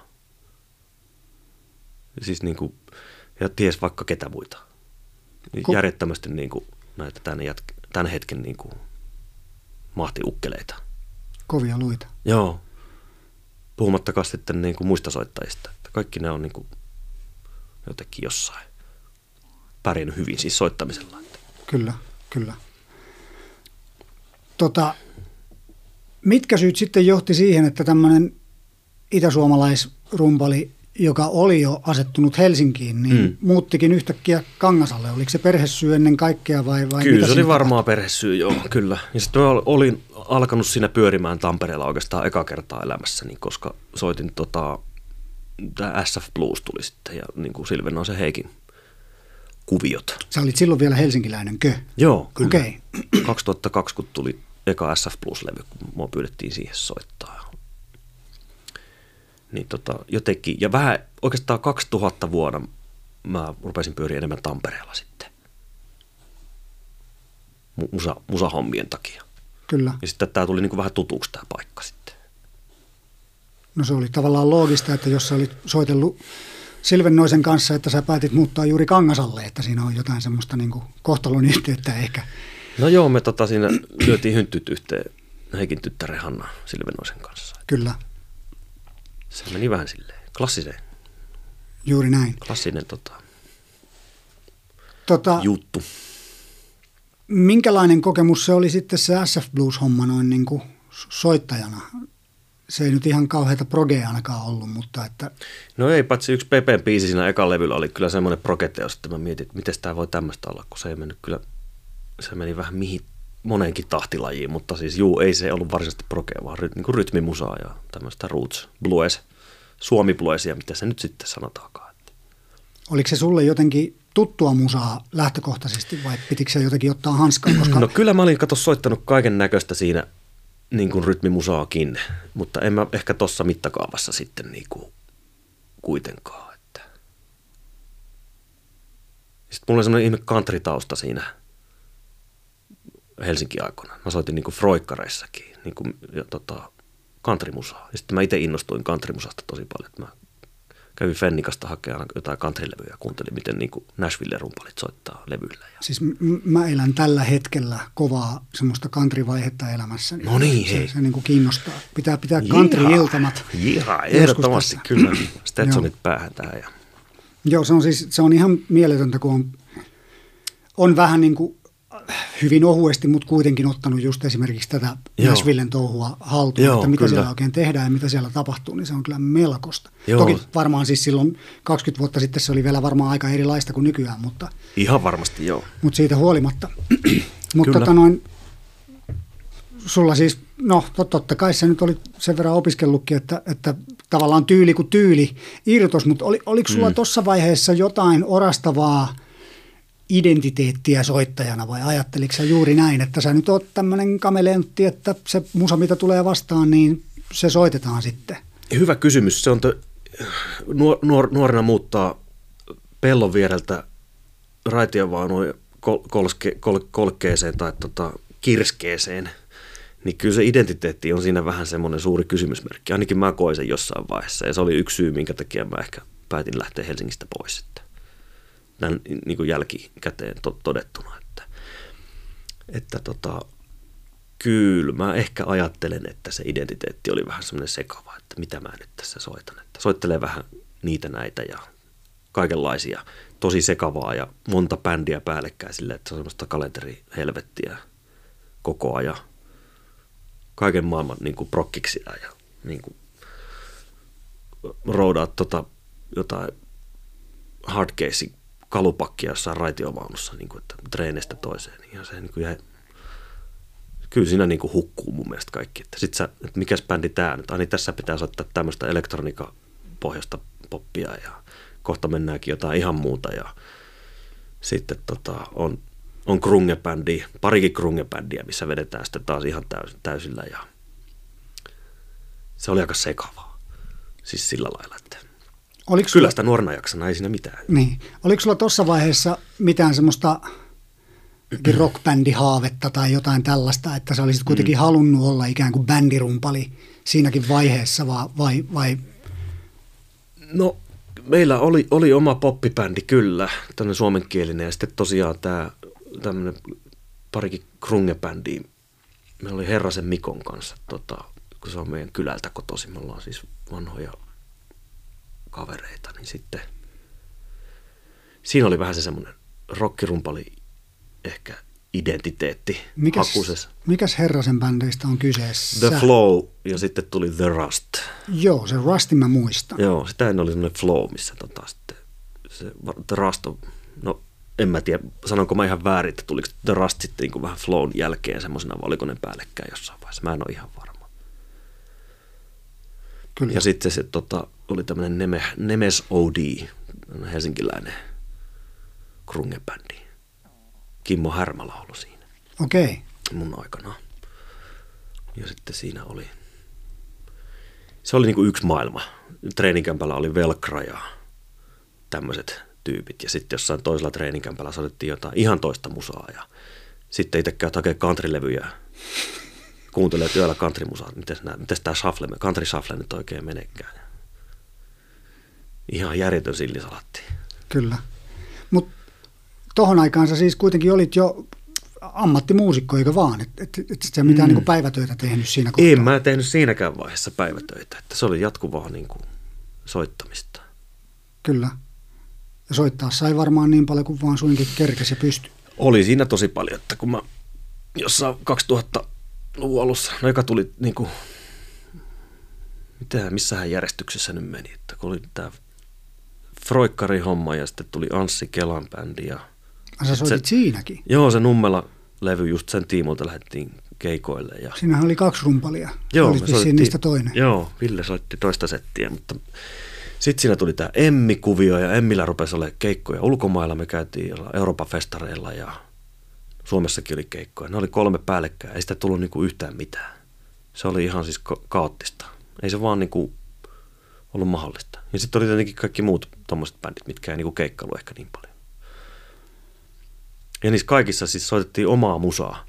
Ja siis niinku, ja ties vaikka ketä muita. Ko- Järjettömästi niinku näitä tämän, jatk- tämän hetken niinku mahtiukkeleita. Kovia luita. Joo. Puhumattakaan sitten niinku muista soittajista. Että kaikki ne on niinku jotenkin jossain pärjännyt hyvin siis soittamisella. Kyllä, kyllä. Tota, mitkä syyt sitten johti siihen, että tämmöinen itäsuomalaisrumpali, joka oli jo asettunut Helsinkiin, niin mm. muuttikin yhtäkkiä Kangasalle? Oliko se perhesyy ennen kaikkea vai, vai kyllä mitä se oli siinä varmaan perhesyy, joo, kyllä. Ja sitten mä olin alkanut siinä pyörimään Tampereella oikeastaan eka kertaa elämässäni, koska soitin tota, tämä S F Blues tuli sitten ja niin kuin Silvenoisen Heikin kuviot. Sä olit silloin vielä helsinkiläinenkö? Joo, kyllä. Okei. kaksituhattakaksi, kun tuli eka S F Blues-levy, kun mua pyydettiin siihen soittaa. Niin tota, jotenkin, ja vähän oikeastaan kaksituhatta vuonna mä rupesin pyöriä enemmän Tampereella sitten. Musa, musahommien takia. Kyllä. Ja sitten tämä tuli niin kuin vähän tutuksi tämä paikka sitten. No se oli tavallaan loogista, että jos sä olit soitellut Silvennoisen kanssa, että sä päätit muuttaa juuri Kangasalle, että siinä on jotain semmoista niin kuin kohtalon yhteyttä ehkä. No joo, me tota siinä lyötiin hynttyt yhteen Heikin tyttären Hanna Silvennoisen kanssa. Kyllä, Se meni vähän silleen klassinen, juuri näin. klassinen tota, Tota, juttu. minkälainen kokemus se oli sitten se S F Blues-homma noin niin kuin soittajana? Se ei nyt ihan kauheata progea ainakaan ollut, mutta että... No ei, paitsi yksi Pepen biisi siinä ekan levyllä oli kyllä semmoinen progeteos, että mä mietin, että miten tämä voi tämmöistä olla, kun se ei mennyt kyllä, se meni vähän mihin moneenkin tahtilajiin, mutta siis juu, ei se ollut varsinaisesti progea, vaan ry, niin kuin rytmimusaa ja tämmöistä roots, blues, suomi bluesia, mitä se nyt sitten sanotaankaan. Oliko se sulle jotenkin tuttua musaa lähtökohtaisesti vai pitikö se jotenkin ottaa hanskaa? Koska... No kyllä mä olin kato soittanut kaiken näköistä siinä niin kuin rytmimusaakin, mutta en mä ehkä tuossa mittakaavassa sitten niin kuin kuitenkaan. Että. Sitten mulla oli semmoinen ihme country-tausta siinä Helsinki-aikoina. Mä soitin niin kuin froikkareissakin niin kuin, ja, tota, countrymusaa. Ja sitten mä itse innostuin countrymusasta tosi paljon, että mä kävin Fennikasta hakemaan jotain countrylevyjä ja kuuntelin, miten niin kuin Nashville-rumpalit soittaa levyillä. Ja... Siis m- mä elän tällä hetkellä kovaa semmoista country-vaihetta elämässäni. No niin, se, hei. se, se niin kuin kiinnostaa. Pitää pitää country-iltamat. Jiha, ehdottomasti kyllä. Stetsonit päähän tähän. Ja... Joo, se on siis se on ihan mieletöntä, kun on, on vähän niin kuin hyvin ohuesti, mutta kuitenkin ottanut just esimerkiksi tätä Nashvillen touhua haltuun, Joo, että mitä kyllä. siellä oikein tehdään ja mitä siellä tapahtuu, niin se on kyllä melkoista. Joo. Toki varmaan siis silloin kaksikymmentä vuotta sitten se oli vielä varmaan aika erilaista kuin nykyään, mutta, Ihan varmasti, joo. mutta siitä huolimatta. Mutta Kyllä. tota noin, sulla siis, no totta kai sä nyt olit sen verran opiskellutkin, että, että tavallaan tyyli kuin tyyli irtos, mutta oli, oliko sulla mm. tuossa vaiheessa jotain orastavaa identiteettiä soittajana vai ajatteliko sä juuri näin, että sä nyt oot tämmöinen kameleontti, että se musa mitä tulee vastaan, niin se soitetaan sitten? Hyvä kysymys. Se on to, nuor, nuor, nuorena muuttaa pellon viereltä raitiovaunuun kol, kolske, kol, kolkkeeseen tai tota, kirskeeseen, niin kyllä se identiteetti on siinä vähän semmoinen suuri kysymysmerkki. Ainakin mä koin sen jossain vaiheessa ja se oli yksi syy, minkä takia mä ehkä päätin lähteä Helsingistä pois. Että näin niin kuin jälkikäteen todettuna. Että. että tota, kyllä mä ehkä ajattelen, että se identiteetti oli vähän semmoinen sekava, että mitä mä nyt tässä soitan. Että soittelee vähän niitä näitä ja kaikenlaisia, tosi sekavaa ja monta bändiä päällekkäin silleen, että se on semmoista kalenterihelvettiä koko ajan. Kaiken maailman niin kuin prokkiksia ja niin kuin roudaat tota, jotain hardcase kalupakkia jossain raitiovaunussa, niin kuin, että treenestä toiseen. Niin se, niin kuin jäi, kyllä siinä niin kuin hukkuu mun mielestä kaikki. Että sit sä, että mikäs bändi tää nyt? Ai niin tässä pitää soittaa tämmöistä elektroniikapohjasta poppia ja kohta mennäänkin jotain ihan muuta. Ja sitten tota, on, on grunge-bändi, parikin grunge-bändiä, missä vedetään sitten taas ihan täys, täysillä. Ja se oli aika sekavaa. Siis sillä lailla, että oliko kyllä sulla sitä nuorena jaksana, ei siinä mitään. Niin. Oliko sulla tuossa vaiheessa mitään semmoista rockbändihaavetta tai jotain tällaista, että sä olisit kuitenkin mm. halunnut olla ikään kuin bändirumpali siinäkin vaiheessa vai? vai, vai? No meillä oli, oli oma poppibändi kyllä, tämmöinen suomenkielinen ja sitten tosiaan tämä tämmöinen parikin grunge-bändiä. Meillä oli Herrasen Mikon kanssa, tota, kun se on meidän kylältä kotoisin, me ollaan siis vanhoja kavereita, niin sitten siinä oli vähän se semmoinen rockirumpali ehkä identiteetti mikäs, hakusessa. Mikäs Herrasen bändeistä on kyseessä? The Flow ja sitten tuli The Rust. Joo, se Rustin mä muistan. Joo, sitä ennen oli semmoinen Flow, missä tota sitten se The Rust on, no en mä tiedä, sanonko mä ihan väärin, että tuliko The Rust sitten niin kuin vähän Flown jälkeen semmoisena valikoinen päällekkäin jossain vaiheessa. Mä en ole ihan varma. Kyllä. Ja sitten se tota, oli tämmöinen Neme, Nemes O D, helsinkiläinen grunge-bändi. Kimmo Härmä laulu siinä. Okei. Okay. Mun aikana. Ja sitten siinä oli, se oli niinku yksi maailma. Treenikämpällä oli Velkra ja tämmöiset tyypit. Ja sitten jossain toisella treenikämpällä soitettiin jotain ihan toista musaa. Ja sitten itse käyt hakemaan countrylevyjä. Kuuntelee työllä countrymusaa. Miten tämä shuffle, country shuffle nyt oikein menekään. Ihan järjetön sillisalatti. Kyllä. Mutta tohon aikaan sä siis kuitenkin olit jo ammattimuusikko, eikö vaan? Että et, et, et sä mitään mm. niin päivätöitä tehnyt siinä kohtaa. En mä tehnyt siinäkään vaiheessa päivätöitä. Että se oli jatkuvaa niin kuin soittamista. Kyllä. Ja soittaa sai varmaan niin paljon kuin vaan suinkin kerkesi ja pystyi. Oli siinä tosi paljon, että kun mä jossain kaksituhattaluvun alussa, no joka tuli niin kuin, mitähän, missähän järjestyksessä nyt meni, että kun oli tämä Froikkari homma ja sitten tuli Anssi Kelan bändi. Ja sä soitit se, siinäkin? Joo, se Nummela-levy, just sen tiimolta lähdettiin keikoille. Ja siinähän oli kaksi rumpalia. Joo, olit vissiin niistä toinen. Joo, Ville soitti toista settiä, mutta sitten siinä tuli tämä Emmi-kuvio ja Emmillä rupesi olemaan keikkoja ulkomailla. Me käytiin Euroopan festareilla ja Suomessakin oli keikkoja. Ne oli kolme päällekkäin, ei sitä tullut niinku yhtään mitään. Se oli ihan siis ka- kaoottista. Ei se vaan niinku ollut mahdollista. Ja sitten oli tietenkin kaikki muut tommoset bändit, mitkä ei niinku keikkailu ehkä niin paljon. Ja niissä kaikissa siis soitettiin omaa musaa.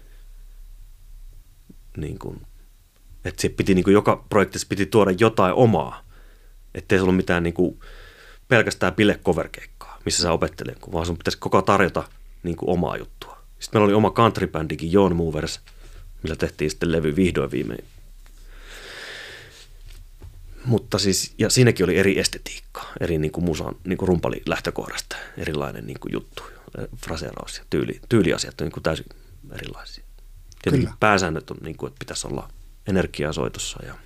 Niin kuin, että se piti niinku joka projektissa piti tuoda jotain omaa. Ettei se ollut mitään niinku pelkästään bile-cover-keikkaa, missä sä opettelet, vaan sun pitäisi koko ajan tarjota niinku omaa juttua. Sitten meillä oli oma country-bändikin, John Movers, millä tehtiin sitten levy vihdoin viimein. Mutta siis, ja siinäkin oli eri estetiikkaa, eri niin kuin musan, niin kuin rumpali lähtökohdasta, erilainen niin kuin juttu, fraseeraus ja tyyli, tyyliasiat on niin kuin täysin erilaisia. Tietenkin pääsäännöt on, niin kuin, että pitäisi olla energiaa soitossa ja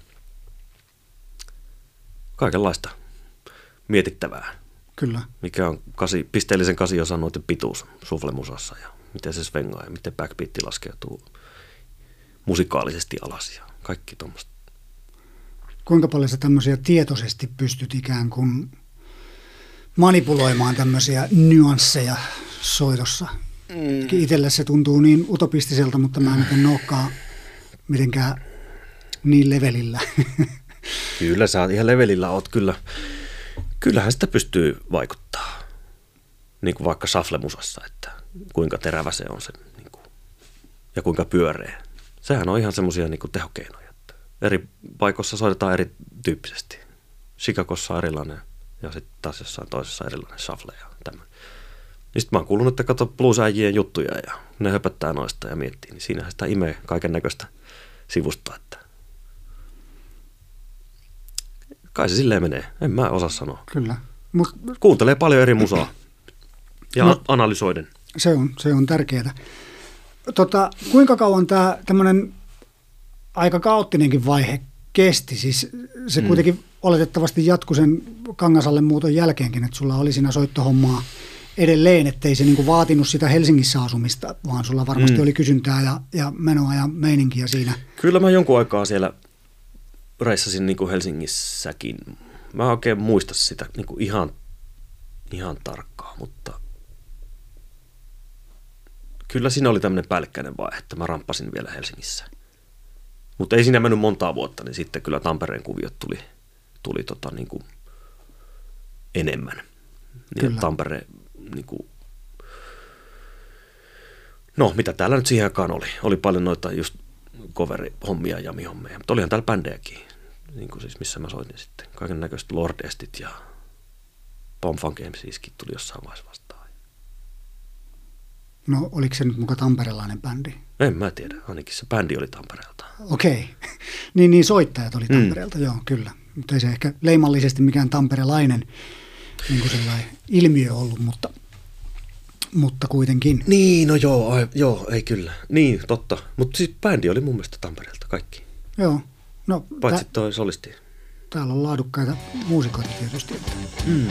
kaikenlaista mietittävää. Kyllä. Mikä on kasi, pisteellisen kasiosan noiden pituus suflemusassa ja miten se svengaa ja miten backbeatti laskeutuu musikaalisesti alas ja kaikki tuommoista. Kuinka paljon sä tämmöisiä tietoisesti pystyt ikään kuin manipuloimaan tämmöisiä nyansseja soitossa? Mm. Itselle se tuntuu niin utopistiselta, mutta mä en olekaan mitenkään niin levelillä. Kyllä, sä ihan levelillä oot kyllä. Kyllähän sitä pystyy vaikuttaa. Niin kuin vaikka shufflemusassa, että kuinka terävä se on se niin kuin, ja kuinka pyöreä. Sehän on ihan semmoisia niin kuin tehokeinoja. Eri paikoissa soitetaan erityyppisesti. Chicagossa on erilainen ja sitten taas jossain toisessa erilainen shuffle ja tämmöinen. Niin sitten mä oon kuullut, että kato blues-äijien juttuja ja ne höpöttää noista ja miettii, niin siinähän sitä imee kaiken näköistä sivusta, että kai se silleen menee, en mä osaa sanoa. Kyllä. Mut, Kuuntelee paljon eri musaa ja no, analysoiden. Se on, se on tärkeää. Tota, kuinka kauan tämä tämmöinen aika kaoottinenkin vaihe kesti? Siis se mm. kuitenkin oletettavasti jatkui sen Kangasalle muuton jälkeenkin, että sulla oli siinä soittohommaa edelleen, ettei se niinku vaatinut sitä Helsingissä asumista, vaan sulla varmasti mm. oli kysyntää ja, ja menoa ja meininkiä siinä. Kyllä mä jonkun aikaa siellä reissasin niinku Helsingissäkin. Mä en oikein muista sitä niinku ihan, ihan tarkkaan, mutta kyllä siinä oli tämmöinen päällekkäinen vaihe, että mä ramppasin vielä Helsingissä. Mutta ei siinä mennyt montaa vuotta, niin sitten kyllä Tampereen kuviot tuli, tuli tota niinku enemmän. Niin Tampere, niinku, no mitä täällä nyt siihen aikaan oli? Oli paljon noita just coveri-hommia ja jami-hommia, mutta olihan täällä bändejäkin, niin kuin siis missä mä soitin sitten. Kaiken näköiset Lord Estit ja Bomb Funk M C:skin tuli jossain vaiheessa vastaan. No oliko se nyt muka tamperelainen bändi? En mä tiedä, ainakin se bändi oli Tampereelta. Okei, niin, niin soittajat oli Tampereelta, mm. joo kyllä. Mutta ei se ehkä leimallisesti mikään tamperelainen niin kuin sellainen ilmiö ollut, mutta, mutta kuitenkin. Niin, no joo, ai, joo, ei kyllä. Niin, totta. Mutta siis bändi oli mun mielestä Tampereelta kaikki. Joo. No, paitsi tä- toi solisti. Täällä on laadukkaita muusikoita tietysti. Että. Mm.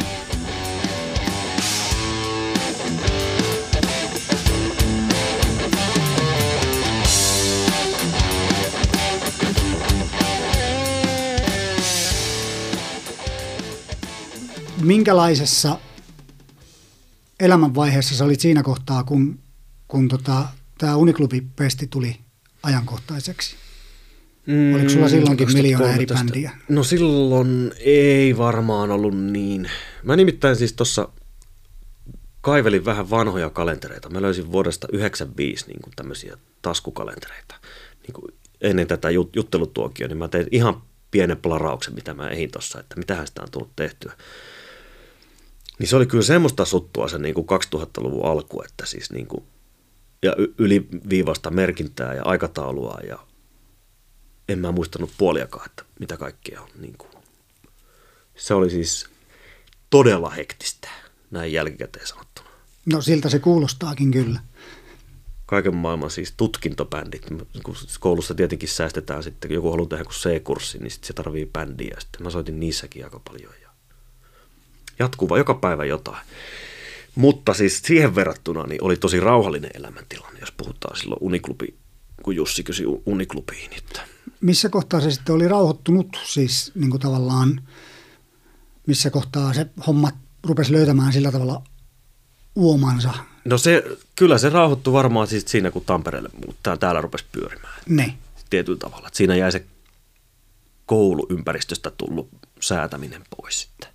Minkälaisessa elämänvaiheessa sä olit siinä kohtaa, kun, kun tota, tämä Uniklubi-pesti tuli ajankohtaiseksi? Mm, Oliko sulla silloinkin miljoona eri bändiä? No silloin ei varmaan ollut niin. Mä nimittäin siis tuossa kaivelin vähän vanhoja kalentereita. Mä löysin vuodesta yhdeksänkymmentäviisi niin kuin tämmöisiä taskukalentereita. Niin kuin ennen tätä jut- juttelutuokioa, niin mä tein ihan pienen plarauksen, mitä mä ehin tuossa, että mitähän sitä on tullut tehtyä. Niin se oli kyllä semmoista suttua se niin kuin kaksituhattaluvun alku, että siis niin kuin, ja yliviivasta merkintää ja aikataulua ja en mä muistanut puoliakaan, että mitä kaikkea on. Niin kuin. Se oli siis todella hektistä, näin jälkikäteen sanottuna. No siltä se kuulostaakin kyllä. Kaiken maailman siis tutkintobändit. Kun koulussa tietenkin säästetään sitten, kun joku haluaa tehdä kuin C-kurssi, niin sitten se tarvii bändiä. Ja sitten mä soitin niissäkin aika paljon. Jatkuva, joka päivä jotain. Mutta siis siihen verrattuna niin oli tosi rauhallinen elämäntilanne, jos puhutaan silloin Uniklubi, kun Jussi kysyi Uniklubiin. Että. Missä kohtaa se sitten oli rauhoittunut, siis niin kuin tavallaan, missä kohtaa se homma rupesi löytämään sillä tavalla uomansa? No se, kyllä se rauhoittui varmaan siis siinä, kun Tampereelle muuttaa, täällä rupesi pyörimään. Ne. Tietyllä tavalla. Että siinä jäi se kouluympäristöstä tullut säätäminen pois sitten.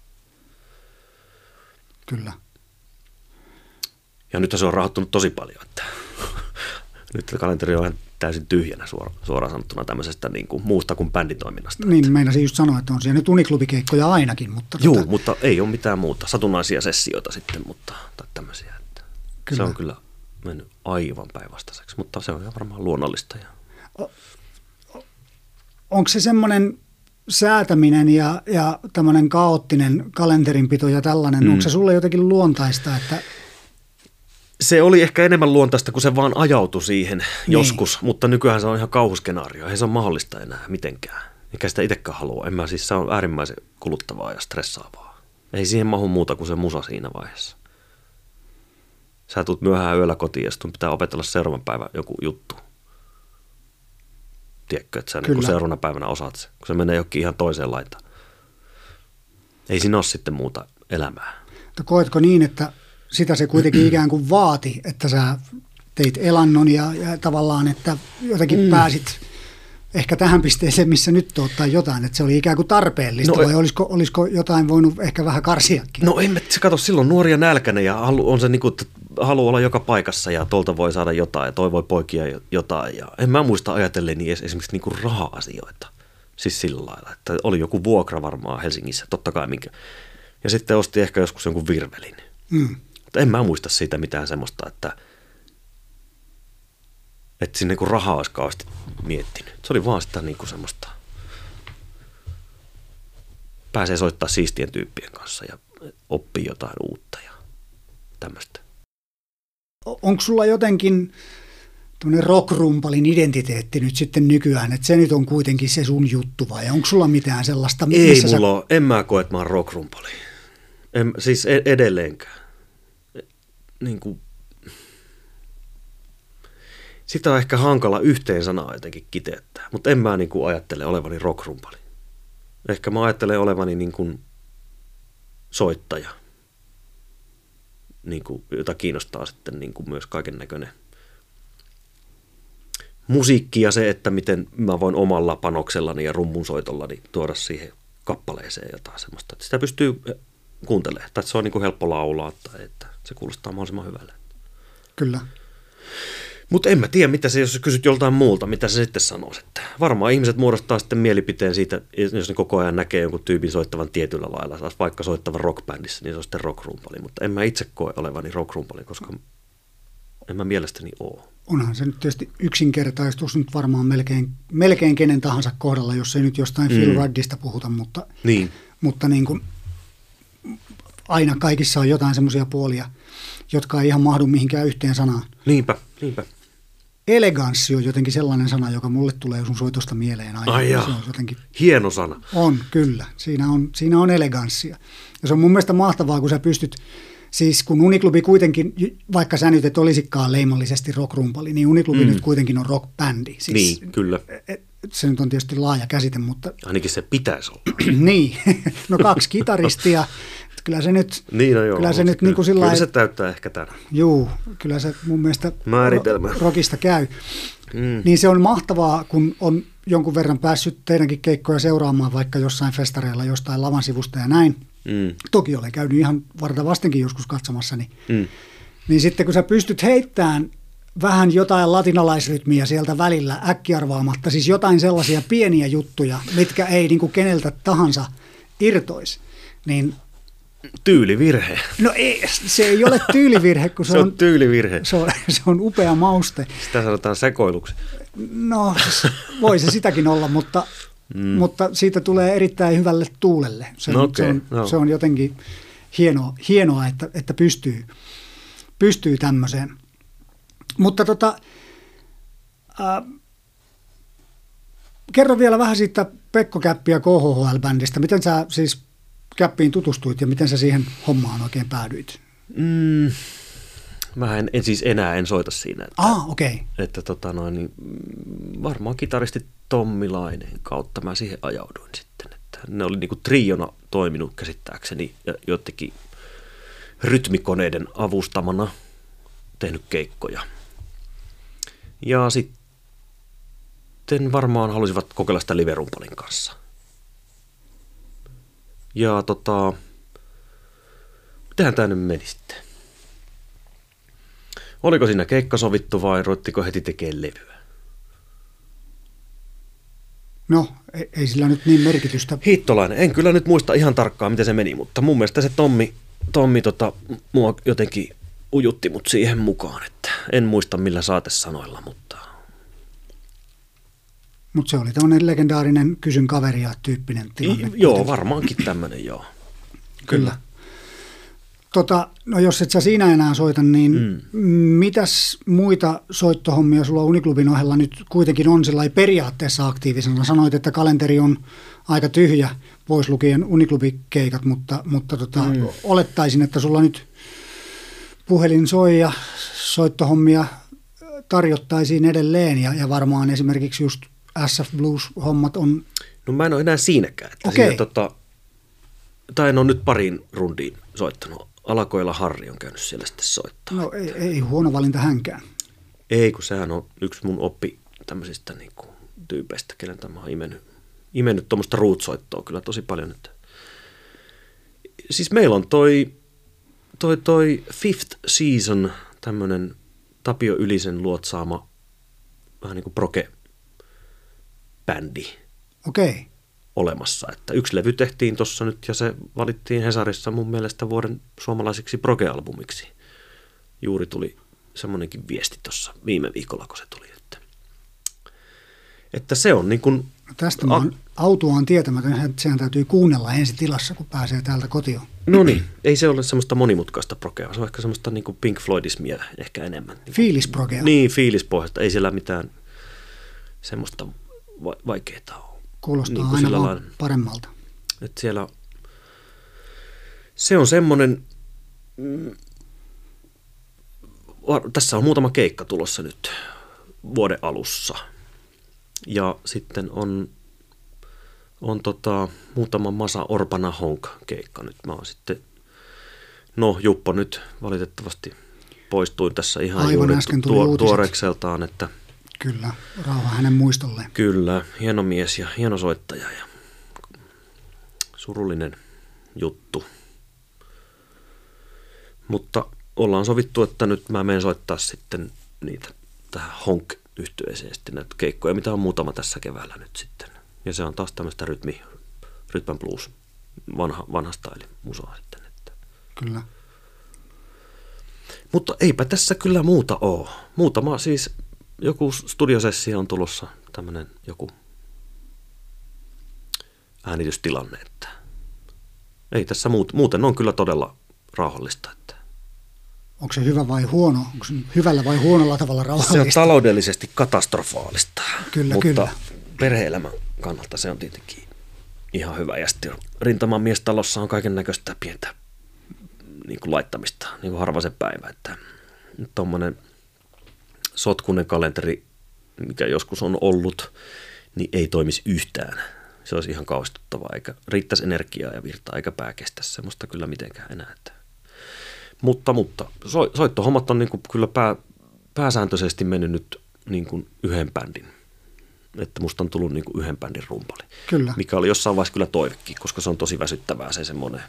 Kyllä. Ja nyt se on rahoittunut tosi paljon, että nyt kalenteri on täysin tyhjänä suora, suoraan sanottuna tämmöisestä niin kuin muusta kuin bänditoiminnasta. Niin, että. meinasin just sanoa, että on siellä nyt Uniklubikeikkoja ainakin. Mutta Joo, tota. mutta ei ole mitään muuta. Satunnaisia sessioita sitten, mutta tai tämmöisiä. Että se on kyllä mennyt aivan päinvastaiseksi, mutta se on ihan varmaan luonnollista. Ja. O, onko se semmoinen säätäminen ja, ja tämmöinen kaoottinen kalenterinpito ja tällainen, mm. onko se sulle jotenkin luontaista, että se oli ehkä enemmän luontaista, kun se vaan ajautui siihen niin. joskus, mutta nykyään se on ihan kauhuskenaario. Ei se ole mahdollista enää mitenkään. Eikä sitä itsekään halua. En mä siis, se on äärimmäisen kuluttavaa ja stressaavaa. Ei siihen mahu muuta kuin se musa siinä vaiheessa. Sä tulet myöhään yöllä kotiin ja sitten pitää opetella seuraavan päivän joku juttu. Tiedätkö, että sä niin seuraavana päivänä osaat se, kun se menee johonkin ihan toiseen laitaan. Ei siinä ole sitten muuta elämää. Koetko niin, että sitä se kuitenkin ikään kuin vaati, että sä teit elannon ja, ja tavallaan, että jotenkin mm. pääsit ehkä tähän pisteeseen, missä nyt oot tai jotain, että se oli ikään kuin tarpeellista, no, vai olisiko, olisiko jotain voinut ehkä vähän karsiakin? No en mä katso, silloin nuoria nälkäinen ja halu, on se niin kuin, että haluaa olla joka paikassa ja tuolta voi saada jotain ja toi voi poikia jotain. Ja en mä muista ajatelleni esimerkiksi niin kuin raha-asioita, siis sillä lailla, että oli joku vuokra varmaan Helsingissä, totta kai minkä. Ja sitten osti ehkä joskus jonkun virvelin. Mm. Mutta en mä muista siitä mitään semmoista, että, että sinne kun rahaa olisi kauheasti miettinyt. Se oli vaan sitä niin kuin semmoista, pääsee soittaa siistien tyyppien kanssa ja oppii jotain uutta ja tämmöistä. Onko sulla jotenkin tämmöinen rockrumpalin identiteetti nyt sitten nykyään, että se nyt on kuitenkin se sun juttu vai onko sulla mitään sellaista? Ei missä mulla sä... ole, en mä koe, että mä oon rockrumpali. En, siis edelleenkään. Niin kuin, sitä on ehkä hankala yhteen sanaa jotenkin kiteyttää, mutta en mä niin kuin ajattele olevani rockrumpali. Ehkä mä ajattelen olevani niin kuin soittaja, niin kuin, jota kiinnostaa sitten niin kuin myös kaiken näköinen musiikki ja se, että miten mä voin omalla panoksellani ja rummunsoitollani tuoda siihen kappaleeseen jotain semmoista. Että sitä pystyy kuuntelemaan, tai että se on niin kuin helppo laulaa, tai että se kuulostaa mahdollisimman hyvälle. Kyllä. Mutta en mä tiedä, mitä se, jos kysyt joltain muulta, mitä se sitten sanoisi. Että varmaan ihmiset muodostaa sitten mielipiteen siitä, jos ne koko ajan näkee jonkun tyypin soittavan tietyllä lailla, vaikka soittavan rockbändissä, niin se on sitten rockrumpali. Mutta en mä itse koe olevani rockrumpali, koska en mä mielestäni ole. Onhan se nyt tietysti yksinkertaistus nyt varmaan melkein, melkein kenen tahansa kohdalla, jos ei nyt jostain mm. Phil Ruddista puhuta, mutta, niin. mutta niin kuin aina kaikissa on jotain semmoisia puolia, jotka ei ihan mahdu mihinkään yhteen sanaan. Niinpä, niinpä. Eleganssi on jotenkin sellainen sana, joka mulle tulee sun soitosta mieleen aina. Ai jaa, se on jotenkin... hieno sana. On, kyllä. Siinä on, siinä on eleganssia. Ja se on mun mielestä mahtavaa, kun sä pystyt, siis kun Uniklubi kuitenkin, vaikka sä nyt et olisikaan leimallisesti rockrumpali, niin Uniklubi mm. nyt kuitenkin on rockbändi. Siis, niin, kyllä. Se nyt on tietysti laaja käsite, mutta... Ainakin se pitäisi olla. niin, no kaksi kitaristia. Kyllä se nyt, niin, no joo, kyllä se, nyt kyllä. Niin kuin sillai, kyllä se täyttää ehkä tämän. Juu, kyllä se mun mielestä määritelmä rockista käy. Mm. Niin se on mahtavaa, kun on jonkun verran päässyt teidänkin keikkoja seuraamaan vaikka jossain festareilla jostain lavan sivusta ja näin. Mm. Toki olen käynyt ihan varta vastenkin joskus katsomassa. Niin, mm. niin sitten kun sä pystyt heittämään vähän jotain latinalaisrytmiä sieltä välillä äkkiarvaamatta, siis jotain sellaisia pieniä juttuja, mitkä ei niin kuin keneltä tahansa irtoisi, niin tyylivirhe. No ei, se ei ole tyylivirhe, kun se, se on, on tyylivirhe. Se on, se on upea mauste. Sitä sanotaan sekoiluksi. No, voi se sitäkin olla, mutta, mm. mutta siitä tulee erittäin hyvälle tuulelle. Se, no okay, se, on, no. se on jotenkin hienoa, hienoa että, että pystyy, pystyy tämmöiseen. Mutta tota, äh, kerro vielä vähän siitä Pekko Käppi ja K H H L-bändistä. Miten sä siis Käppiin tutustuit ja miten sä siihen hommaan oikein päädyit? Mm, mä en, en siis enää en soita siinä. Että, ah, okei. Okay. Että tota noin, niin varmaan kitaristi Tommi Laineen kautta mä siihen ajauduin sitten. Että ne oli niinku triona toiminut käsittääkseni ja jotenkin rytmikoneiden avustamana tehnyt keikkoja. Ja sitten varmaan halusivat kokeilla sitä live-rumpalin kanssa. Ja tota, mitähän tämä nyt meni sitten? Oliko siinä keikka sovittu vai ruvettiko heti tekemään levyä? No, ei, ei sillä nyt niin merkitystä. Hiittolainen. En kyllä nyt muista ihan tarkkaan, miten se meni, mutta mun mielestä se Tommi, Tommi tota, mua jotenkin ujutti mut siihen mukaan, että en muista millä saatesanoilla, mutta... Mutta se oli tämmöinen legendaarinen kysyn kaveria tyyppinen tilanne. I, joo, varmaankin tämmöinen, joo. Kyllä. Tota, no jos et sä siinä enää soita, niin mm. mitäs muita soittohommia sulla Uniklubin ohella nyt kuitenkin on sillä periaatteessa aktiivisena? Sanoit, että kalenteri on aika tyhjä, pois lukien Uniklubikeikat, mutta, mutta tota, mm. olettaisin, että sulla nyt puhelin soi ja soittohommia tarjottaisiin edelleen ja, ja varmaan esimerkiksi just S F Blues-hommat on... No mä en ole enää siinäkään. Että okay. siinä, tota, tai en ole nyt parin rundiin soittanut. Alakoilla Harri on käynyt siellä sitten soittaa. No ei, ei huono valinta hänkään. Ei, kun sehän on yksi mun oppi tämmöisistä niin kuin tyypeistä, kenen tämä on imennyt, imennyt tuommoista root-soittoa kyllä tosi paljon. Että... Siis meillä on toi, toi, toi Fifth Season, tämmöinen Tapio Ylisen luotsaama vähän niin kuin proge-bändi. Okei. Okay. Olemassa. Että yksi levy tehtiin tuossa nyt ja se valittiin Hesarissa mun mielestä vuoden suomalaisiksi proge-albumiksi. juuri tuli semmoinenkin viesti tuossa viime viikolla, kun se tuli, että, että se on niin kuin... Tästä mä oon, autoa on tietämätön, sehän täytyy kuunnella ensi tilassa, kun pääsee täältä kotiin. No niin, ei se ole semmoista monimutkaista progea, se on ehkä semmoista niin kuin Pink Floydismia ehkä enemmän. Fiilisprogea. Niin, fiilispohjasta, ei siellä mitään semmoista va- vaikeaa ole. Kuulostaa niin aina vaan lailla, paremmalta. että siellä se on semmoinen, mm, tässä on muutama keikka tulossa nyt vuoden alussa. Ja sitten on, on tota, muutama Masa Orpana Honk keikka nyt. Mä oon sitten, no Juppo nyt valitettavasti poistuin tässä ihan Aivan juuri äsken tuli tuo, uutiset. tuorekseltaan. Että Kyllä, rauha hänen muistolleen. kyllä, hieno mies ja hieno soittaja ja surullinen juttu. Mutta ollaan sovittu, että nyt mä menen soittaa sitten niitä tähän Honk-yhtyeeseen sitten näitä keikkoja, mitä on muutama tässä keväällä nyt sitten. Ja se on taas tämmöistä rytmi, rytmän blues, vanha, vanha staili musaa sitten. Että. Kyllä. Mutta eipä tässä kyllä muuta ole. Muutama siis, joku studiosessio on tulossa, tämmöinen joku äänitystilanne, että ei tässä muut, muuten on kyllä todella rauhallista, että Onko se hyvä vai huono? Onko se hyvällä vai huonolla tavalla rauhallista? se on taloudellisesti katastrofaalista, Kyllä, mutta kyllä. perhe-elämän kannalta se on tietenkin ihan hyvä. Ja sitten rintaman miestalossa on kaiken näköistä pientä niin kuin laittamista, niin kuin harvaisen päivä. Että tuommoinen sotkunen kalenteri, mikä joskus on ollut, niin ei toimisi yhtään. Se olisi ihan kauhistuttavaa, eikä riittäisi energiaa ja virtaa, eikä pää kestä semmoista kyllä mitenkään enää. Että. Mutta, mutta so, soittohommat on niin kuin kyllä pää, pääsääntöisesti mennyt nyt niin kuin yhden bändin. Että musta on tullut niin kuin yhden bändin rumpali. Kyllä. Mikä oli jossain vaiheessa kyllä toivekin, koska se on tosi väsyttävää se semmoinen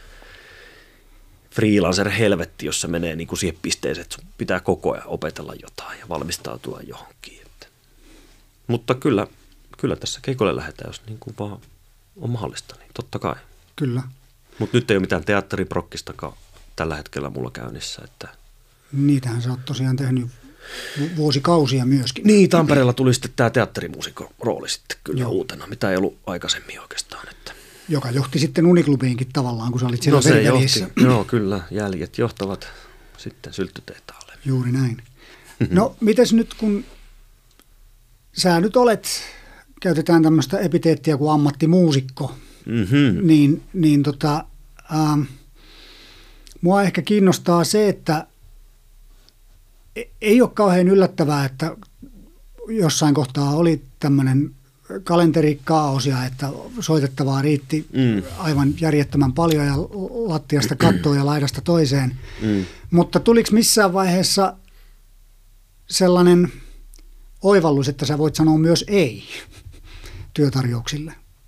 freelancer-helvetti, jossa menee niin kuin siihen pisteeseen, että sun pitää koko ajan opetella jotain ja valmistautua johonkin. Että. Mutta kyllä, kyllä tässä keikolle lähdetään, jos niin kuin vaan on mahdollista, niin totta kai. Kyllä. Mutta nyt ei ole mitään teatteriprokkistakaan tällä hetkellä mulla käynnissä. Että. Niitähän sä oot tosiaan tehnyt vuosikausia myöskin. Niin, Tampereella tuli sitten tämä teatterimuusikon rooli sitten kyllä Joo. uutena, mitä ei ollut aikaisemmin oikeastaan. Että. Joka johti sitten Uniklubiinkin tavallaan, kun sä olit siellä No se verivälissä. johti, joo kyllä, jäljet johtavat sitten sylttytehtaalle. Juuri näin. No, mites nyt kun sä nyt olet, käytetään tämmöistä epiteettiä kuin ammattimuusikko, Mm-hmm. niin, niin tota, ähm, mua ehkä kiinnostaa se, että e- ei ole kauhean yllättävää, että jossain kohtaa oli tämmöinen kalenterikaaosia, että soitettavaa riitti Mm. aivan järjettömän paljon ja lattiasta kattoon ja laidasta toiseen. Mm. Mutta tuliko missään vaiheessa sellainen oivallus, että sä voit sanoa myös ei työtarjouksille?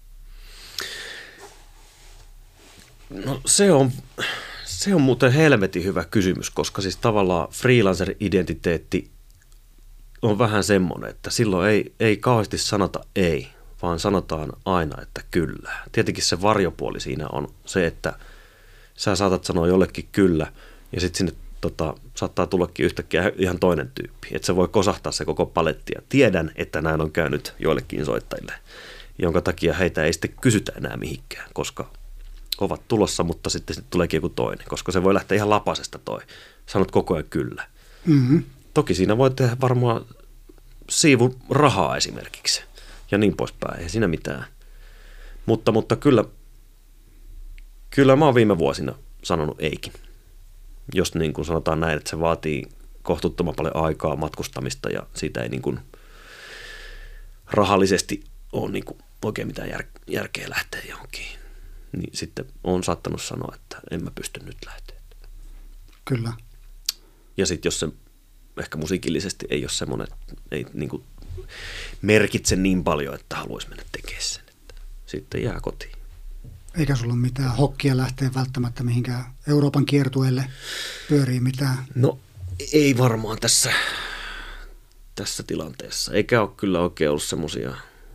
No se on, se on muuten helvetin hyvä kysymys, koska siis tavallaan freelancer-identiteetti on vähän semmoinen, että silloin ei, ei kauheasti sanota ei, vaan sanotaan aina, että kyllä. Tietenkin se varjopuoli siinä on se, että sä saatat sanoa jollekin kyllä ja sitten sinne tota, saattaa tullakin yhtäkkiä ihan toinen tyyppi. Että se voi kosahtaa se koko paletti ja tiedän, että näin on käynyt joillekin soittajille, jonka takia heitä ei sitten kysytä enää mihinkään, koska ovat tulossa, mutta sitten, sitten tuleekin joku toinen, koska se voi lähteä ihan lapasesta toi. Sanot koko ajan kyllä. Mm-hmm. Toki siinä voi tehdä varmaan siivun rahaa esimerkiksi ja niin poispäin, ei siinä mitään. Mutta, mutta kyllä, kyllä mä oon viime vuosina sanonut eikin. Jos niin kuin sanotaan näin, että se vaatii kohtuuttoman paljon aikaa matkustamista ja siitä ei niin kuin rahallisesti ole niin kuin oikein mitään jär, järkeä lähteä johonkin. Niin sitten on saattanut sanoa, että en mä pysty nyt lähteä. Kyllä. Ja sitten jos se ehkä musiikillisesti ei ole semmoinen, ei niin kuin merkitse niin paljon, että haluaisi mennä tekemään sen. Että sitten jää kotiin. Eikä sulla ole mitään hokkia lähteä välttämättä mihinkään Euroopan kiertueelle pyörii mitään? No ei varmaan tässä, tässä tilanteessa. Eikä ole kyllä oikein ollut semmoisia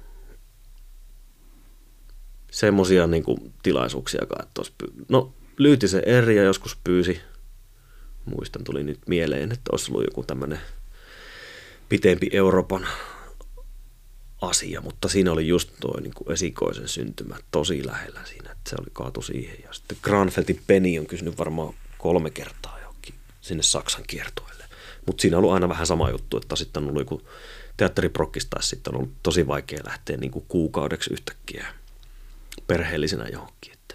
semmoisia niin kuin tilaisuuksia, että olisi pyy- no Lyytisen Erja joskus pyysi muistan, tuli nyt mieleen, että olisi ollut joku tämmöinen pitempi Euroopan asia, mutta siinä oli just tuo niin kuin esikoisen syntymä tosi lähellä siinä, että se oli kaatu siihen. Ja sitten Granfeltin Penny on kysynyt varmaan kolme kertaa johonkin sinne Saksan kiertueelle. Mutta siinä on ollut aina vähän sama juttu, että sitten on ollut joku teatteriprokkista, sitten on ollut tosi vaikea lähteä niin kuin kuukaudeksi yhtäkkiä perheellisenä johonkin. Että,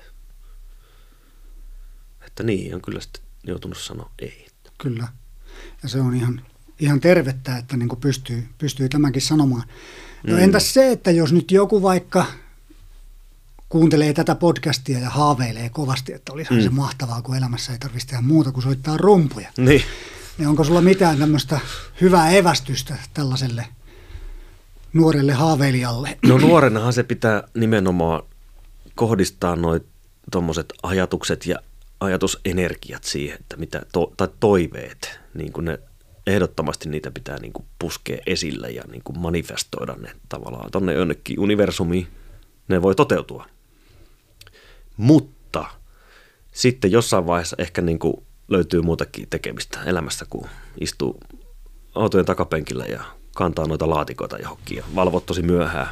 että niin, on kyllä sitten joutunut sanoa ei. Kyllä, ja se on ihan, ihan tervettä, että niin kuin pystyy, pystyy tämänkin sanomaan. No mm. entäs se, että jos nyt joku vaikka kuuntelee tätä podcastia ja haaveilee kovasti, että olisihan mm. se mahtavaa, kun elämässä ei tarvitsisi tehdä muuta kuin soittaa rumpuja. Niin. Niin onko sulla mitään tämmöistä hyvää evästystä tällaiselle nuorelle haaveilijalle? No nuorenahan se pitää nimenomaan kohdistaa noi tommoset ajatukset ja ajatusenergiat siihen, että mitä to, tai toiveet, niin kuin ne ehdottomasti niitä pitää niin kuin puskea esille ja niin kuin manifestoida ne tavallaan tonne jonnekin universumiin. Ne voi toteutua. Mutta sitten jossain vaiheessa ehkä niin kuin löytyy muutakin tekemistä elämässä, kun istuu autojen takapenkillä ja kantaa noita laatikoita johonkin ja valvot tosi myöhään.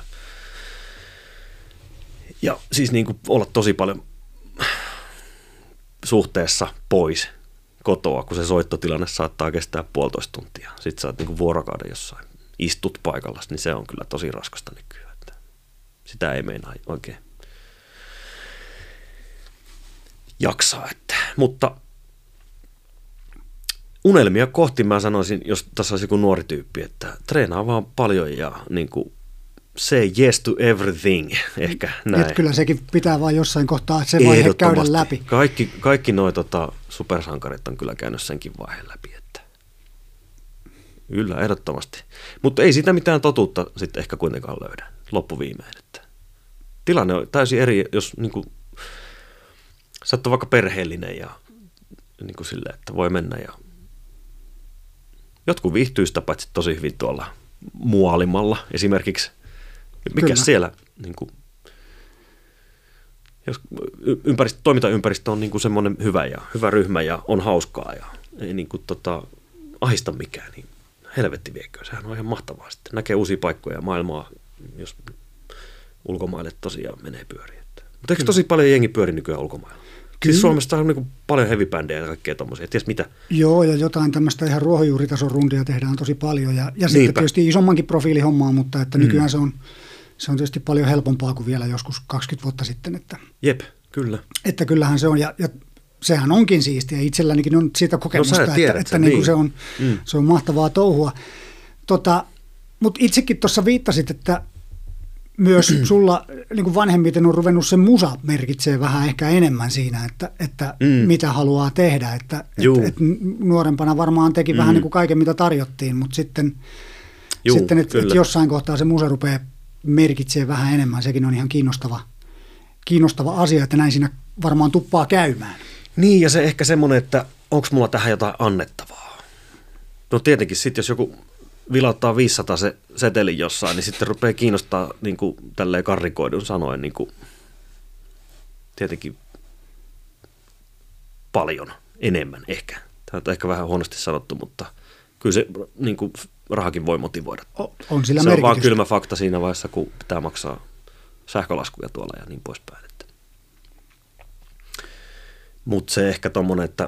Ja siis niin kuin olla tosi paljon suhteessa pois kotoa, kun se soittotilanne saattaa kestää puolitoista tuntia. Sitten sä oot niin kuin vuorokauden jossain, istut paikalla, niin se on kyllä tosi raskasta nykyään. Että sitä ei meinaa oikein jaksaa. Että. Mutta unelmia kohti mä sanoisin, jos tässä olisi joku nuori tyyppi, että treenaa vaan paljon ja niin kuin say yes to everything, ehkä näin. Et kyllä sekin pitää vaan jossain kohtaa se vaihe käydä läpi. Kaikki, kaikki nuo tota, supersankarit on kyllä käynyt senkin vaiheen läpi. Että. Kyllä, ehdottomasti. Mutta ei siitä mitään totuutta sitten ehkä kuitenkaan löydä loppuviimeen. Että. Tilanne on täysin eri, jos niin kuin, sä oot vaikka perheellinen ja niin kuin sille, että voi mennä ja jotkut viihtyy sitä paitsi tosi hyvin tuolla Mualimalla esimerkiksi. Mikä Kyllä. siellä, niin kuin, jos ympäristö, toimintaympäristö on niin kuin semmoinen hyvä ja hyvä ryhmä ja on hauskaa ja ei niin kuin, tota, ahista mikään, niin helvetti vieköön. Sehän on ihan mahtavaa sitten. Näkee uusia paikkoja ja maailmaa, jos ulkomaille tosiaan menee pyöriin. Mutta eikö tosi paljon jengi pyöri nykyään ulkomailla? Kyllä. Siis Suomessa on niin kuin paljon heavy-bändejä ja kaikkea tommoisia, ties mitä. Joo, ja jotain tämmöistä ihan ruohonjuuritason rundia tehdään tosi paljon. Ja, ja sitten tietysti isommankin profiilihommaa, mutta että nykyään mm. se, on, se on tietysti paljon helpompaa kuin vielä joskus kaksikymmentä vuotta sitten. Että, Jep, kyllä. Että kyllähän se on, ja, ja sehän onkin siistiä. Itsellänikin on siitä kokemusta, no, tiedät, että, että niin. Niin se, on, mm. se on mahtavaa touhua. Tota, mutta itsekin tuossa viittasit, että myös sulla niin kuin vanhemmiten on ruvennut se musa merkitsee vähän ehkä enemmän siinä, että, että mm. mitä haluaa tehdä. Että, et, et nuorempana varmaan teki mm. vähän niin kuin kaiken, mitä tarjottiin, mutta sitten, sitten että et jossain kohtaa se musa rupeaa merkitsee vähän enemmän. Sekin on ihan kiinnostava, kiinnostava asia, että näin siinä varmaan tuppaa käymään. Niin, ja se ehkä semmoinen, että onko mulla tähän jotain annettavaa. No tietenkin sitten, jos joku vilauttaa viisisataa se seteli jossain, niin sitten rupeaa kiinnostaa niin kuin tälleen karrikoidun sanoen niin kuin, tietenkin paljon enemmän ehkä. Tämä on ehkä vähän huonosti sanottu, mutta kyllä se niin kuin, rahakin voi motivoida. On sillä se merkitystä. on vaan kylmä fakta siinä vaiheessa, kun pitää maksaa sähkölaskuja tuolla ja niin poispäin. Mutta se ehkä tommonen, että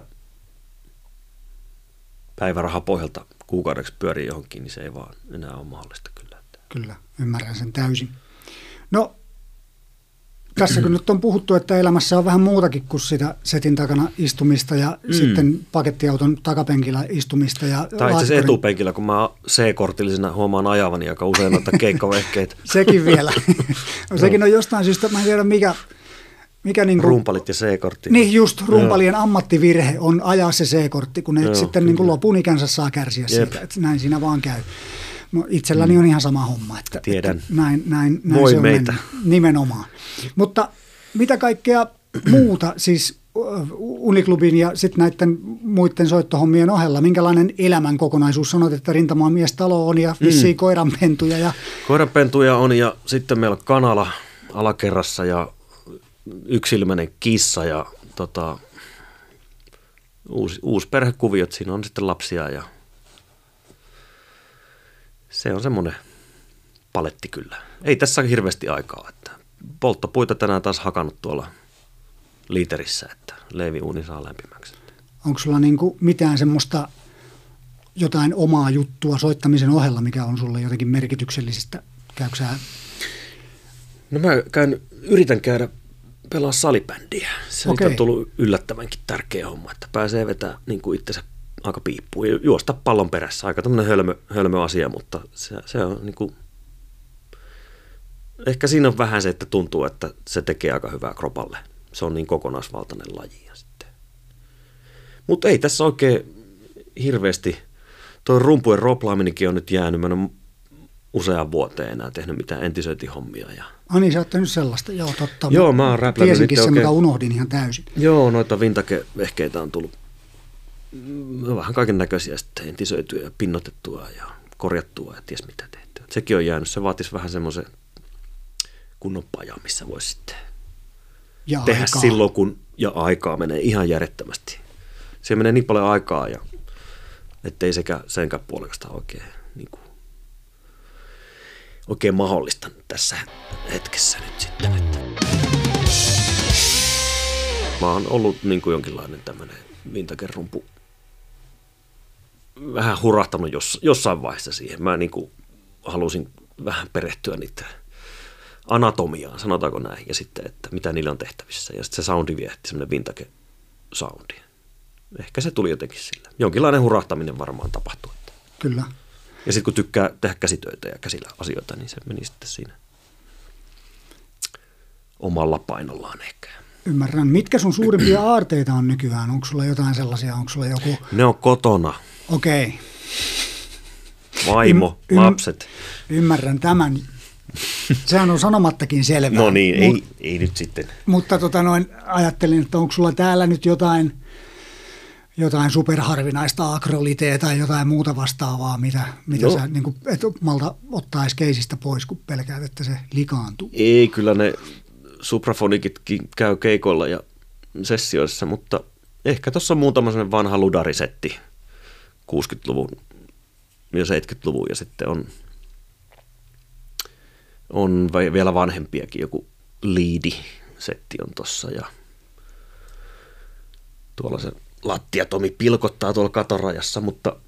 päivärahapohjalta kuukaudeksi pyörii johonkin, niin se ei vaan enää ole mahdollista kyllä. Kyllä, ymmärrän sen täysin. No, tässä kun nyt on puhuttu, että elämässä on vähän muutakin kuin sitä setin takana istumista ja mm. sitten pakettiauton takapenkillä istumista. Ja tai itse asiassa etupenkillä, kun mä C-kortillisena huomaan ajavani aika usein noita keikkavehkeitä. Sekin vielä. No, sekin on jostain syystä, mä en tiedä mikä... Mikä niin kuin, rumpalit ja C-kortti. Niin just, rumpalien Joo. ammattivirhe on ajaa se C-kortti, kun ne Joo, sitten niin kuin lopun ikänsä saa kärsiä Jep. siitä, että näin siinä vaan käy. No, itselläni mm. on ihan sama homma, että, Tiedän. että näin, näin, näin Voi se on meitä. Nimenomaan. Mutta mitä kaikkea muuta, siis Uniklubin ja sitten näiden muiden soittohommien ohella, minkälainen elämän kokonaisuus? Sanoit, että rintamaan miestalo on ja vissiin mm. koiranpentuja. Ja... Koiranpentuja on ja sitten meillä on kanala alakerrassa ja yksilmäinen kissa ja tota, uusi, uusi perhekuviot, siinä on sitten lapsia ja se on semmoinen paletti kyllä. Ei tässä hirveästi aikaa, että polttopuita tänään taas hakannut tuolla liiterissä, että leiviuuni saa lämpimäksi. Onko sulla niinku mitään semmoista jotain omaa juttua soittamisen ohella, mikä on sulle jotenkin merkityksellisistä? Käykö sä? No mä käyn, yritän käydä pelaa salibändiä. Se okay. on tullut yllättävänkin tärkeä homma, että pääsee vetämään niin kuin itsensä aika piippuun ja juosta pallon perässä. Aika tämmöinen hölmö, hölmö asia, mutta se, se on niin kuin, ehkä siinä on vähän se, että tuntuu, että se tekee aika hyvää kropalle. Se on niin kokonaisvaltainen laji. Mutta ei tässä oikein hirveästi, tuo rumpujen roplaaminenkin on nyt jäänyt, mä en ole useaan vuoteen enää tehnyt mitään entisöintihommia. Ja... Ah niin, sä oot tehnyt sellaista, joo totta. Joo, mä oon räplännyt. Tiesinkin sen, oikein... mitä unohdin ihan täysin. Joo, noita vintage-vehkeitä on tullut vähän kaiken näköisiä sitten entisöityä ja pinnotettua ja korjattua ja ties mitä tehtyä. Sekin on jäänyt, se vaatisi vähän semmoisen kunnon pajan, missä voisi sitten ja tehdä aikaa. Silloin, kun ja aikaa menee ihan järjettömästi. Siihen menee niin paljon aikaa, ja ettei sekä senkään puolesta oikein, niin kuin, oikein mahdollista tässä hetkessä nyt sitten. Että. Mä oon ollut niin kuin jonkinlainen tämmöinen vintage-rumpu, vähän hurahtanut jos, jossain vaiheessa siihen. Mä niin kuin halusin vähän perehtyä niitä anatomiaan, sanotaanko näin, ja sitten, että mitä niillä on tehtävissä. Ja sitten se soundi viehti, semmoinen vintage-soundi. Ehkä se tuli jotenkin sillä. Jonkinlainen hurahtaminen varmaan tapahtui. Kyllä. Ja sitten kun tykkää tehdä käsitöitä ja käsillä asioita, niin se meni sitten siinä omalla painollaan ehkä. Ymmärrän. Mitkä sun suurimpia aarteita on nykyään? Onko sulla jotain sellaisia? Onko sulla joku? Ne on kotona. Okei. Okay. Vaimo, y- lapset. Ymmärrän tämän. Sehän on sanomattakin selvää. No niin, Mut, ei, ei nyt sitten. Mutta tota noin, ajattelin, että onko sulla täällä nyt jotain... jotain superharvinaista akroliteä tai jotain muuta vastaavaa, mitä, mitä sä niin kuin, et malta ottaisi keisistä pois, kun pelkäät, että se likaantuu? Ei, kyllä ne suprafonikitkin käy keikoilla ja sessioissa, mutta ehkä tuossa on muutama sellainen vanha ludarisetti kuusikymmentäluvun ja seitsemänkymmentäluvun ja sitten on, on vielä vanhempiakin, joku liidi-setti on tuossa ja tuolla se lattiatomi pilkottaa tuolla katorajassa, mutta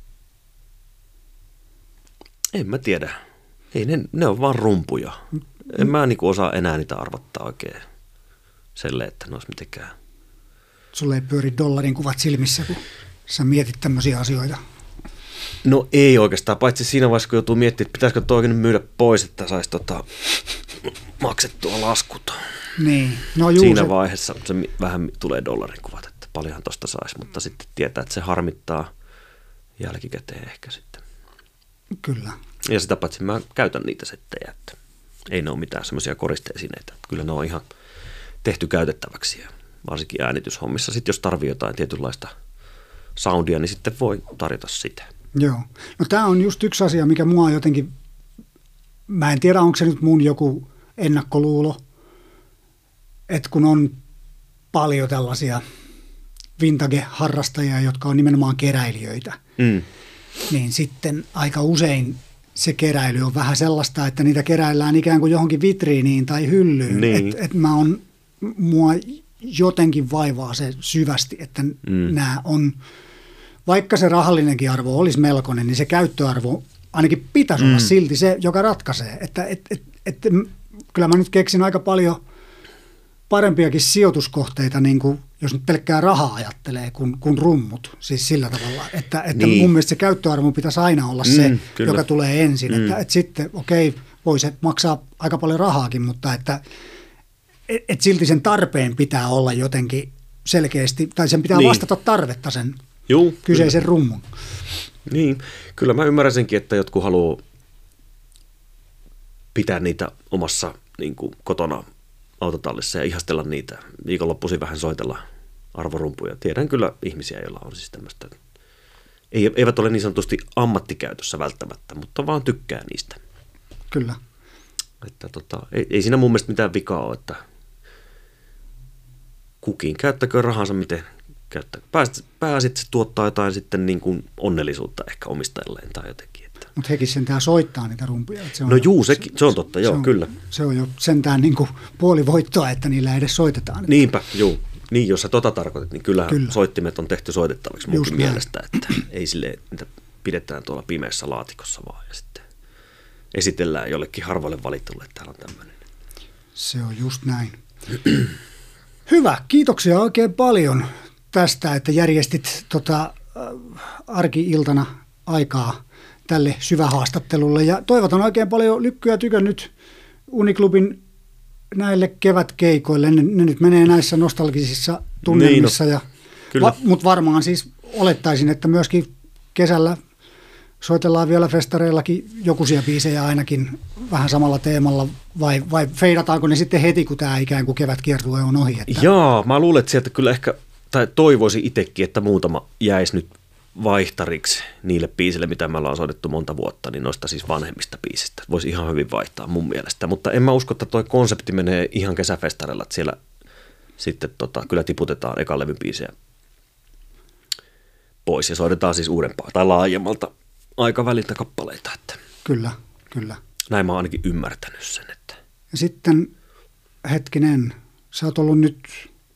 en mä tiedä. Ei ne, ne on vaan rumpuja. En mä niinku osaa enää niitä arvottaa oikein selleen, että ne olisi mitenkään. Sulle ei pyöri dollarin kuvat silmissä, kun sä mietit tämmöisiä asioita? No ei oikeastaan, paitsi siinä vaiheessa, kun joutuu miettimään, että pitäisikö tuo oikein myydä pois, että saisi tota maksettua laskut. Niin. No juu, siinä se... vaiheessa se vähän tulee dollarin kuvat, että paljonhan tuosta saisi, mutta sitten tietää, että se harmittaa jälkikäteen ehkä sitten. Kyllä. Ja sitä paitsi mä käytän niitä settejä, että ei ne ole mitään semmoisia koristeesineitä. Kyllä ne on ihan tehty käytettäväksi ja varsinkin äänityshommissa. Sitten jos tarvii jotain tietynlaista soundia, niin sitten voi tarjota sitä. Joo. No tämä on just yksi asia, mikä mua jotenkin, mä en tiedä onko se nyt mun joku ennakkoluulo, että kun on paljon tällaisia vintage-harrastajia, jotka on nimenomaan keräilijöitä, mm. niin sitten aika usein se keräily on vähän sellaista, että niitä keräillään ikään kuin johonkin vitriiniin tai hyllyyn. Niin. Että et mä on, mua jotenkin vaivaa se syvästi, että mm. nämä on, vaikka se rahallinenkin arvo olisi melkoinen, niin se käyttöarvo ainakin pitäisi mm. olla silti se, joka ratkaisee. Että et, et, et, kyllä mä nyt keksin aika paljon parempiakin sijoituskohteita, niin kuin, jos nyt pelkkää rahaa ajattelee, kuin, kuin rummut. Siis sillä tavalla, että, että niin. mun mielestä se käyttöarvo pitäisi aina olla se, mm, joka tulee ensin. Mm. Että, että sitten, okei, voi se maksaa aika paljon rahaakin, mutta että et, et silti sen tarpeen pitää olla jotenkin selkeästi, tai sen pitää niin. vastata tarvetta sen Juu, kyseisen kyllä. rummun. Niin, kyllä mä ymmärrän senkin, että jotkut haluaa pitää niitä omassa niin kuin kotona autotallissa ja ihastella niitä. Viikonloppuisin vähän soitella arvorumpuja. Tiedän kyllä ihmisiä, joilla on siis tämmöistä. Eivät ole niin sanotusti ammattikäytössä välttämättä, mutta vaan tykkää niistä. Kyllä. Että tota, ei, ei siinä mun mielestä mitään vikaa ole, että kukin käyttäkö rahansa miten käyttää. Pääsit, että se tuottaa jotain sitten niin kuin onnellisuutta ehkä omistajalleen tai jotenkin. Mutta hekin sentään soittaa niitä rumpuja. Se on no jo, juu, se, se on totta, se joo, on, kyllä. Se on jo sentään niin kuin puoli voittoa, että niillä edes soitetaan. Niinpä, juu. Niin, jos sä tota tarkoitat, niin kyllähän Kyllä. soittimet on tehty soitettaviksi munkin Just mielestä, että ei silleen, niitä pidetään tuolla pimeässä laatikossa vaan ja sitten esitellään jollekin harvoille valitulle, että täällä on tämmöinen. Se on just näin. Hyvä, kiitoksia oikein paljon tästä, että järjestit tota, arki-iltana aikaa tälle syvähaastattelulle. Ja toivotan oikein paljon lykkyä tykön nyt Uniklubin näille kevätkeikoille. Ne, ne nyt menee näissä nostalgisissa tunnelmissa. Niin, no, va, Mutta varmaan siis olettaisin, että myöskin kesällä soitellaan vielä festareillakin jokuisia biisejä ainakin vähän samalla teemalla, vai, vai feidataanko ne sitten heti, kun tämä ikään kuin kevätkiertue on ohi? Että... Jaa, mä luulen, että sieltä kyllä ehkä, tai toivoisin itsekin, että muutama jäisi nyt vaihtariksi niille biisille, mitä me ollaan soitettu monta vuotta, niin noista siis vanhemmista biisistä. Voisi ihan hyvin vaihtaa mun mielestä, mutta en mä usko, että toi konsepti menee ihan kesäfestareilla, että siellä sitten tota, kyllä tiputetaan ekan levyn biisejä pois ja soitetaan siis uudempaa tai laajemmalta aikaväliltä kappaleita. Että Kyllä, kyllä. näin mä oon ainakin ymmärtänyt sen. Että. Ja sitten, hetkinen, sä oot ollut nyt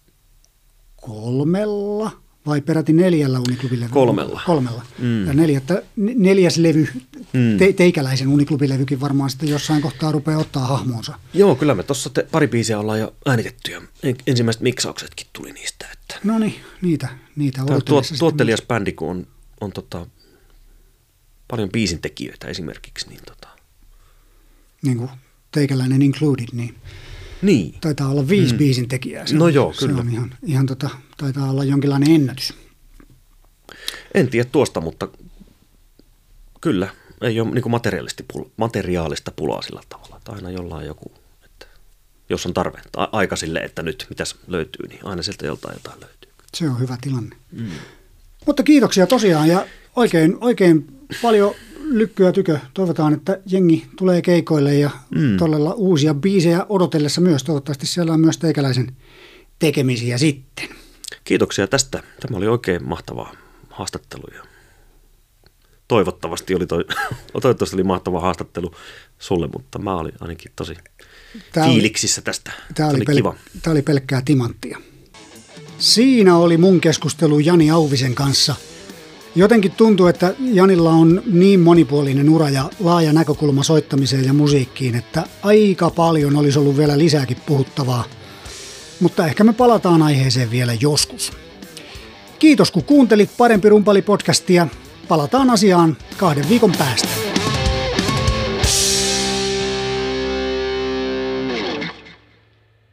kolmella vai peräti neljällä Uniklubin Kolmella. Kolmella. Mm. Ja neljättä, neljäs levy, mm. te, teikäläisen Uniklubilevykin varmaan sitten jossain kohtaa rupeaa ottaa hahmonsa. Joo, kyllä me tuossa pari biisiä ollaan jo äänitetty ja ensimmäiset miksauksetkin tuli niistä. Että. No niin, niitä, niitä tuot, tuottelias bändi, kun on, on tota, paljon biisintekijöitä esimerkiksi. Niin, tota. niin kuin teikäläinen included, niin, niin taitaa olla viisi mm. biisintekijää. Se no on, joo, se kyllä. on ihan, ihan tota, taitaa olla jonkinlainen ennätys. En tiedä tuosta, mutta kyllä ei ole niin kuin materiaalista, pula, materiaalista pulaa sillä tavalla, että aina jollain joku, että jos on tarve aika sille, että nyt mitäs löytyy, niin aina sieltä joltain jotain löytyy. Se on hyvä tilanne. Mm. Mutta kiitoksia tosiaan ja oikein, oikein paljon lykkyä tykö. Toivotaan, että jengi tulee keikoille ja mm. todella uusia biisejä odotellessa myös. Toivottavasti siellä on myös teikäläisen tekemisiä sitten. Kiitoksia tästä. Tämä oli oikein mahtava haastattelu. Ja toivottavasti oli, toi, toivottavasti oli mahtava haastattelu sulle, mutta mä olin ainakin tosi tämä fiiliksissä tästä. Tämä oli, oli pel- kiva. Tämä oli pelkkää timanttia. Siinä oli mun keskustelu Jani Auvisen kanssa. Jotenkin tuntuu, että Janilla on niin monipuolinen ura ja laaja näkökulma soittamiseen ja musiikkiin, että aika paljon olisi ollut vielä lisääkin puhuttavaa. Mutta ehkä me palataan aiheeseen vielä joskus. Kiitos kun kuuntelit Parempi Rumpali -podcastia. Palataan asiaan kahden viikon päästä.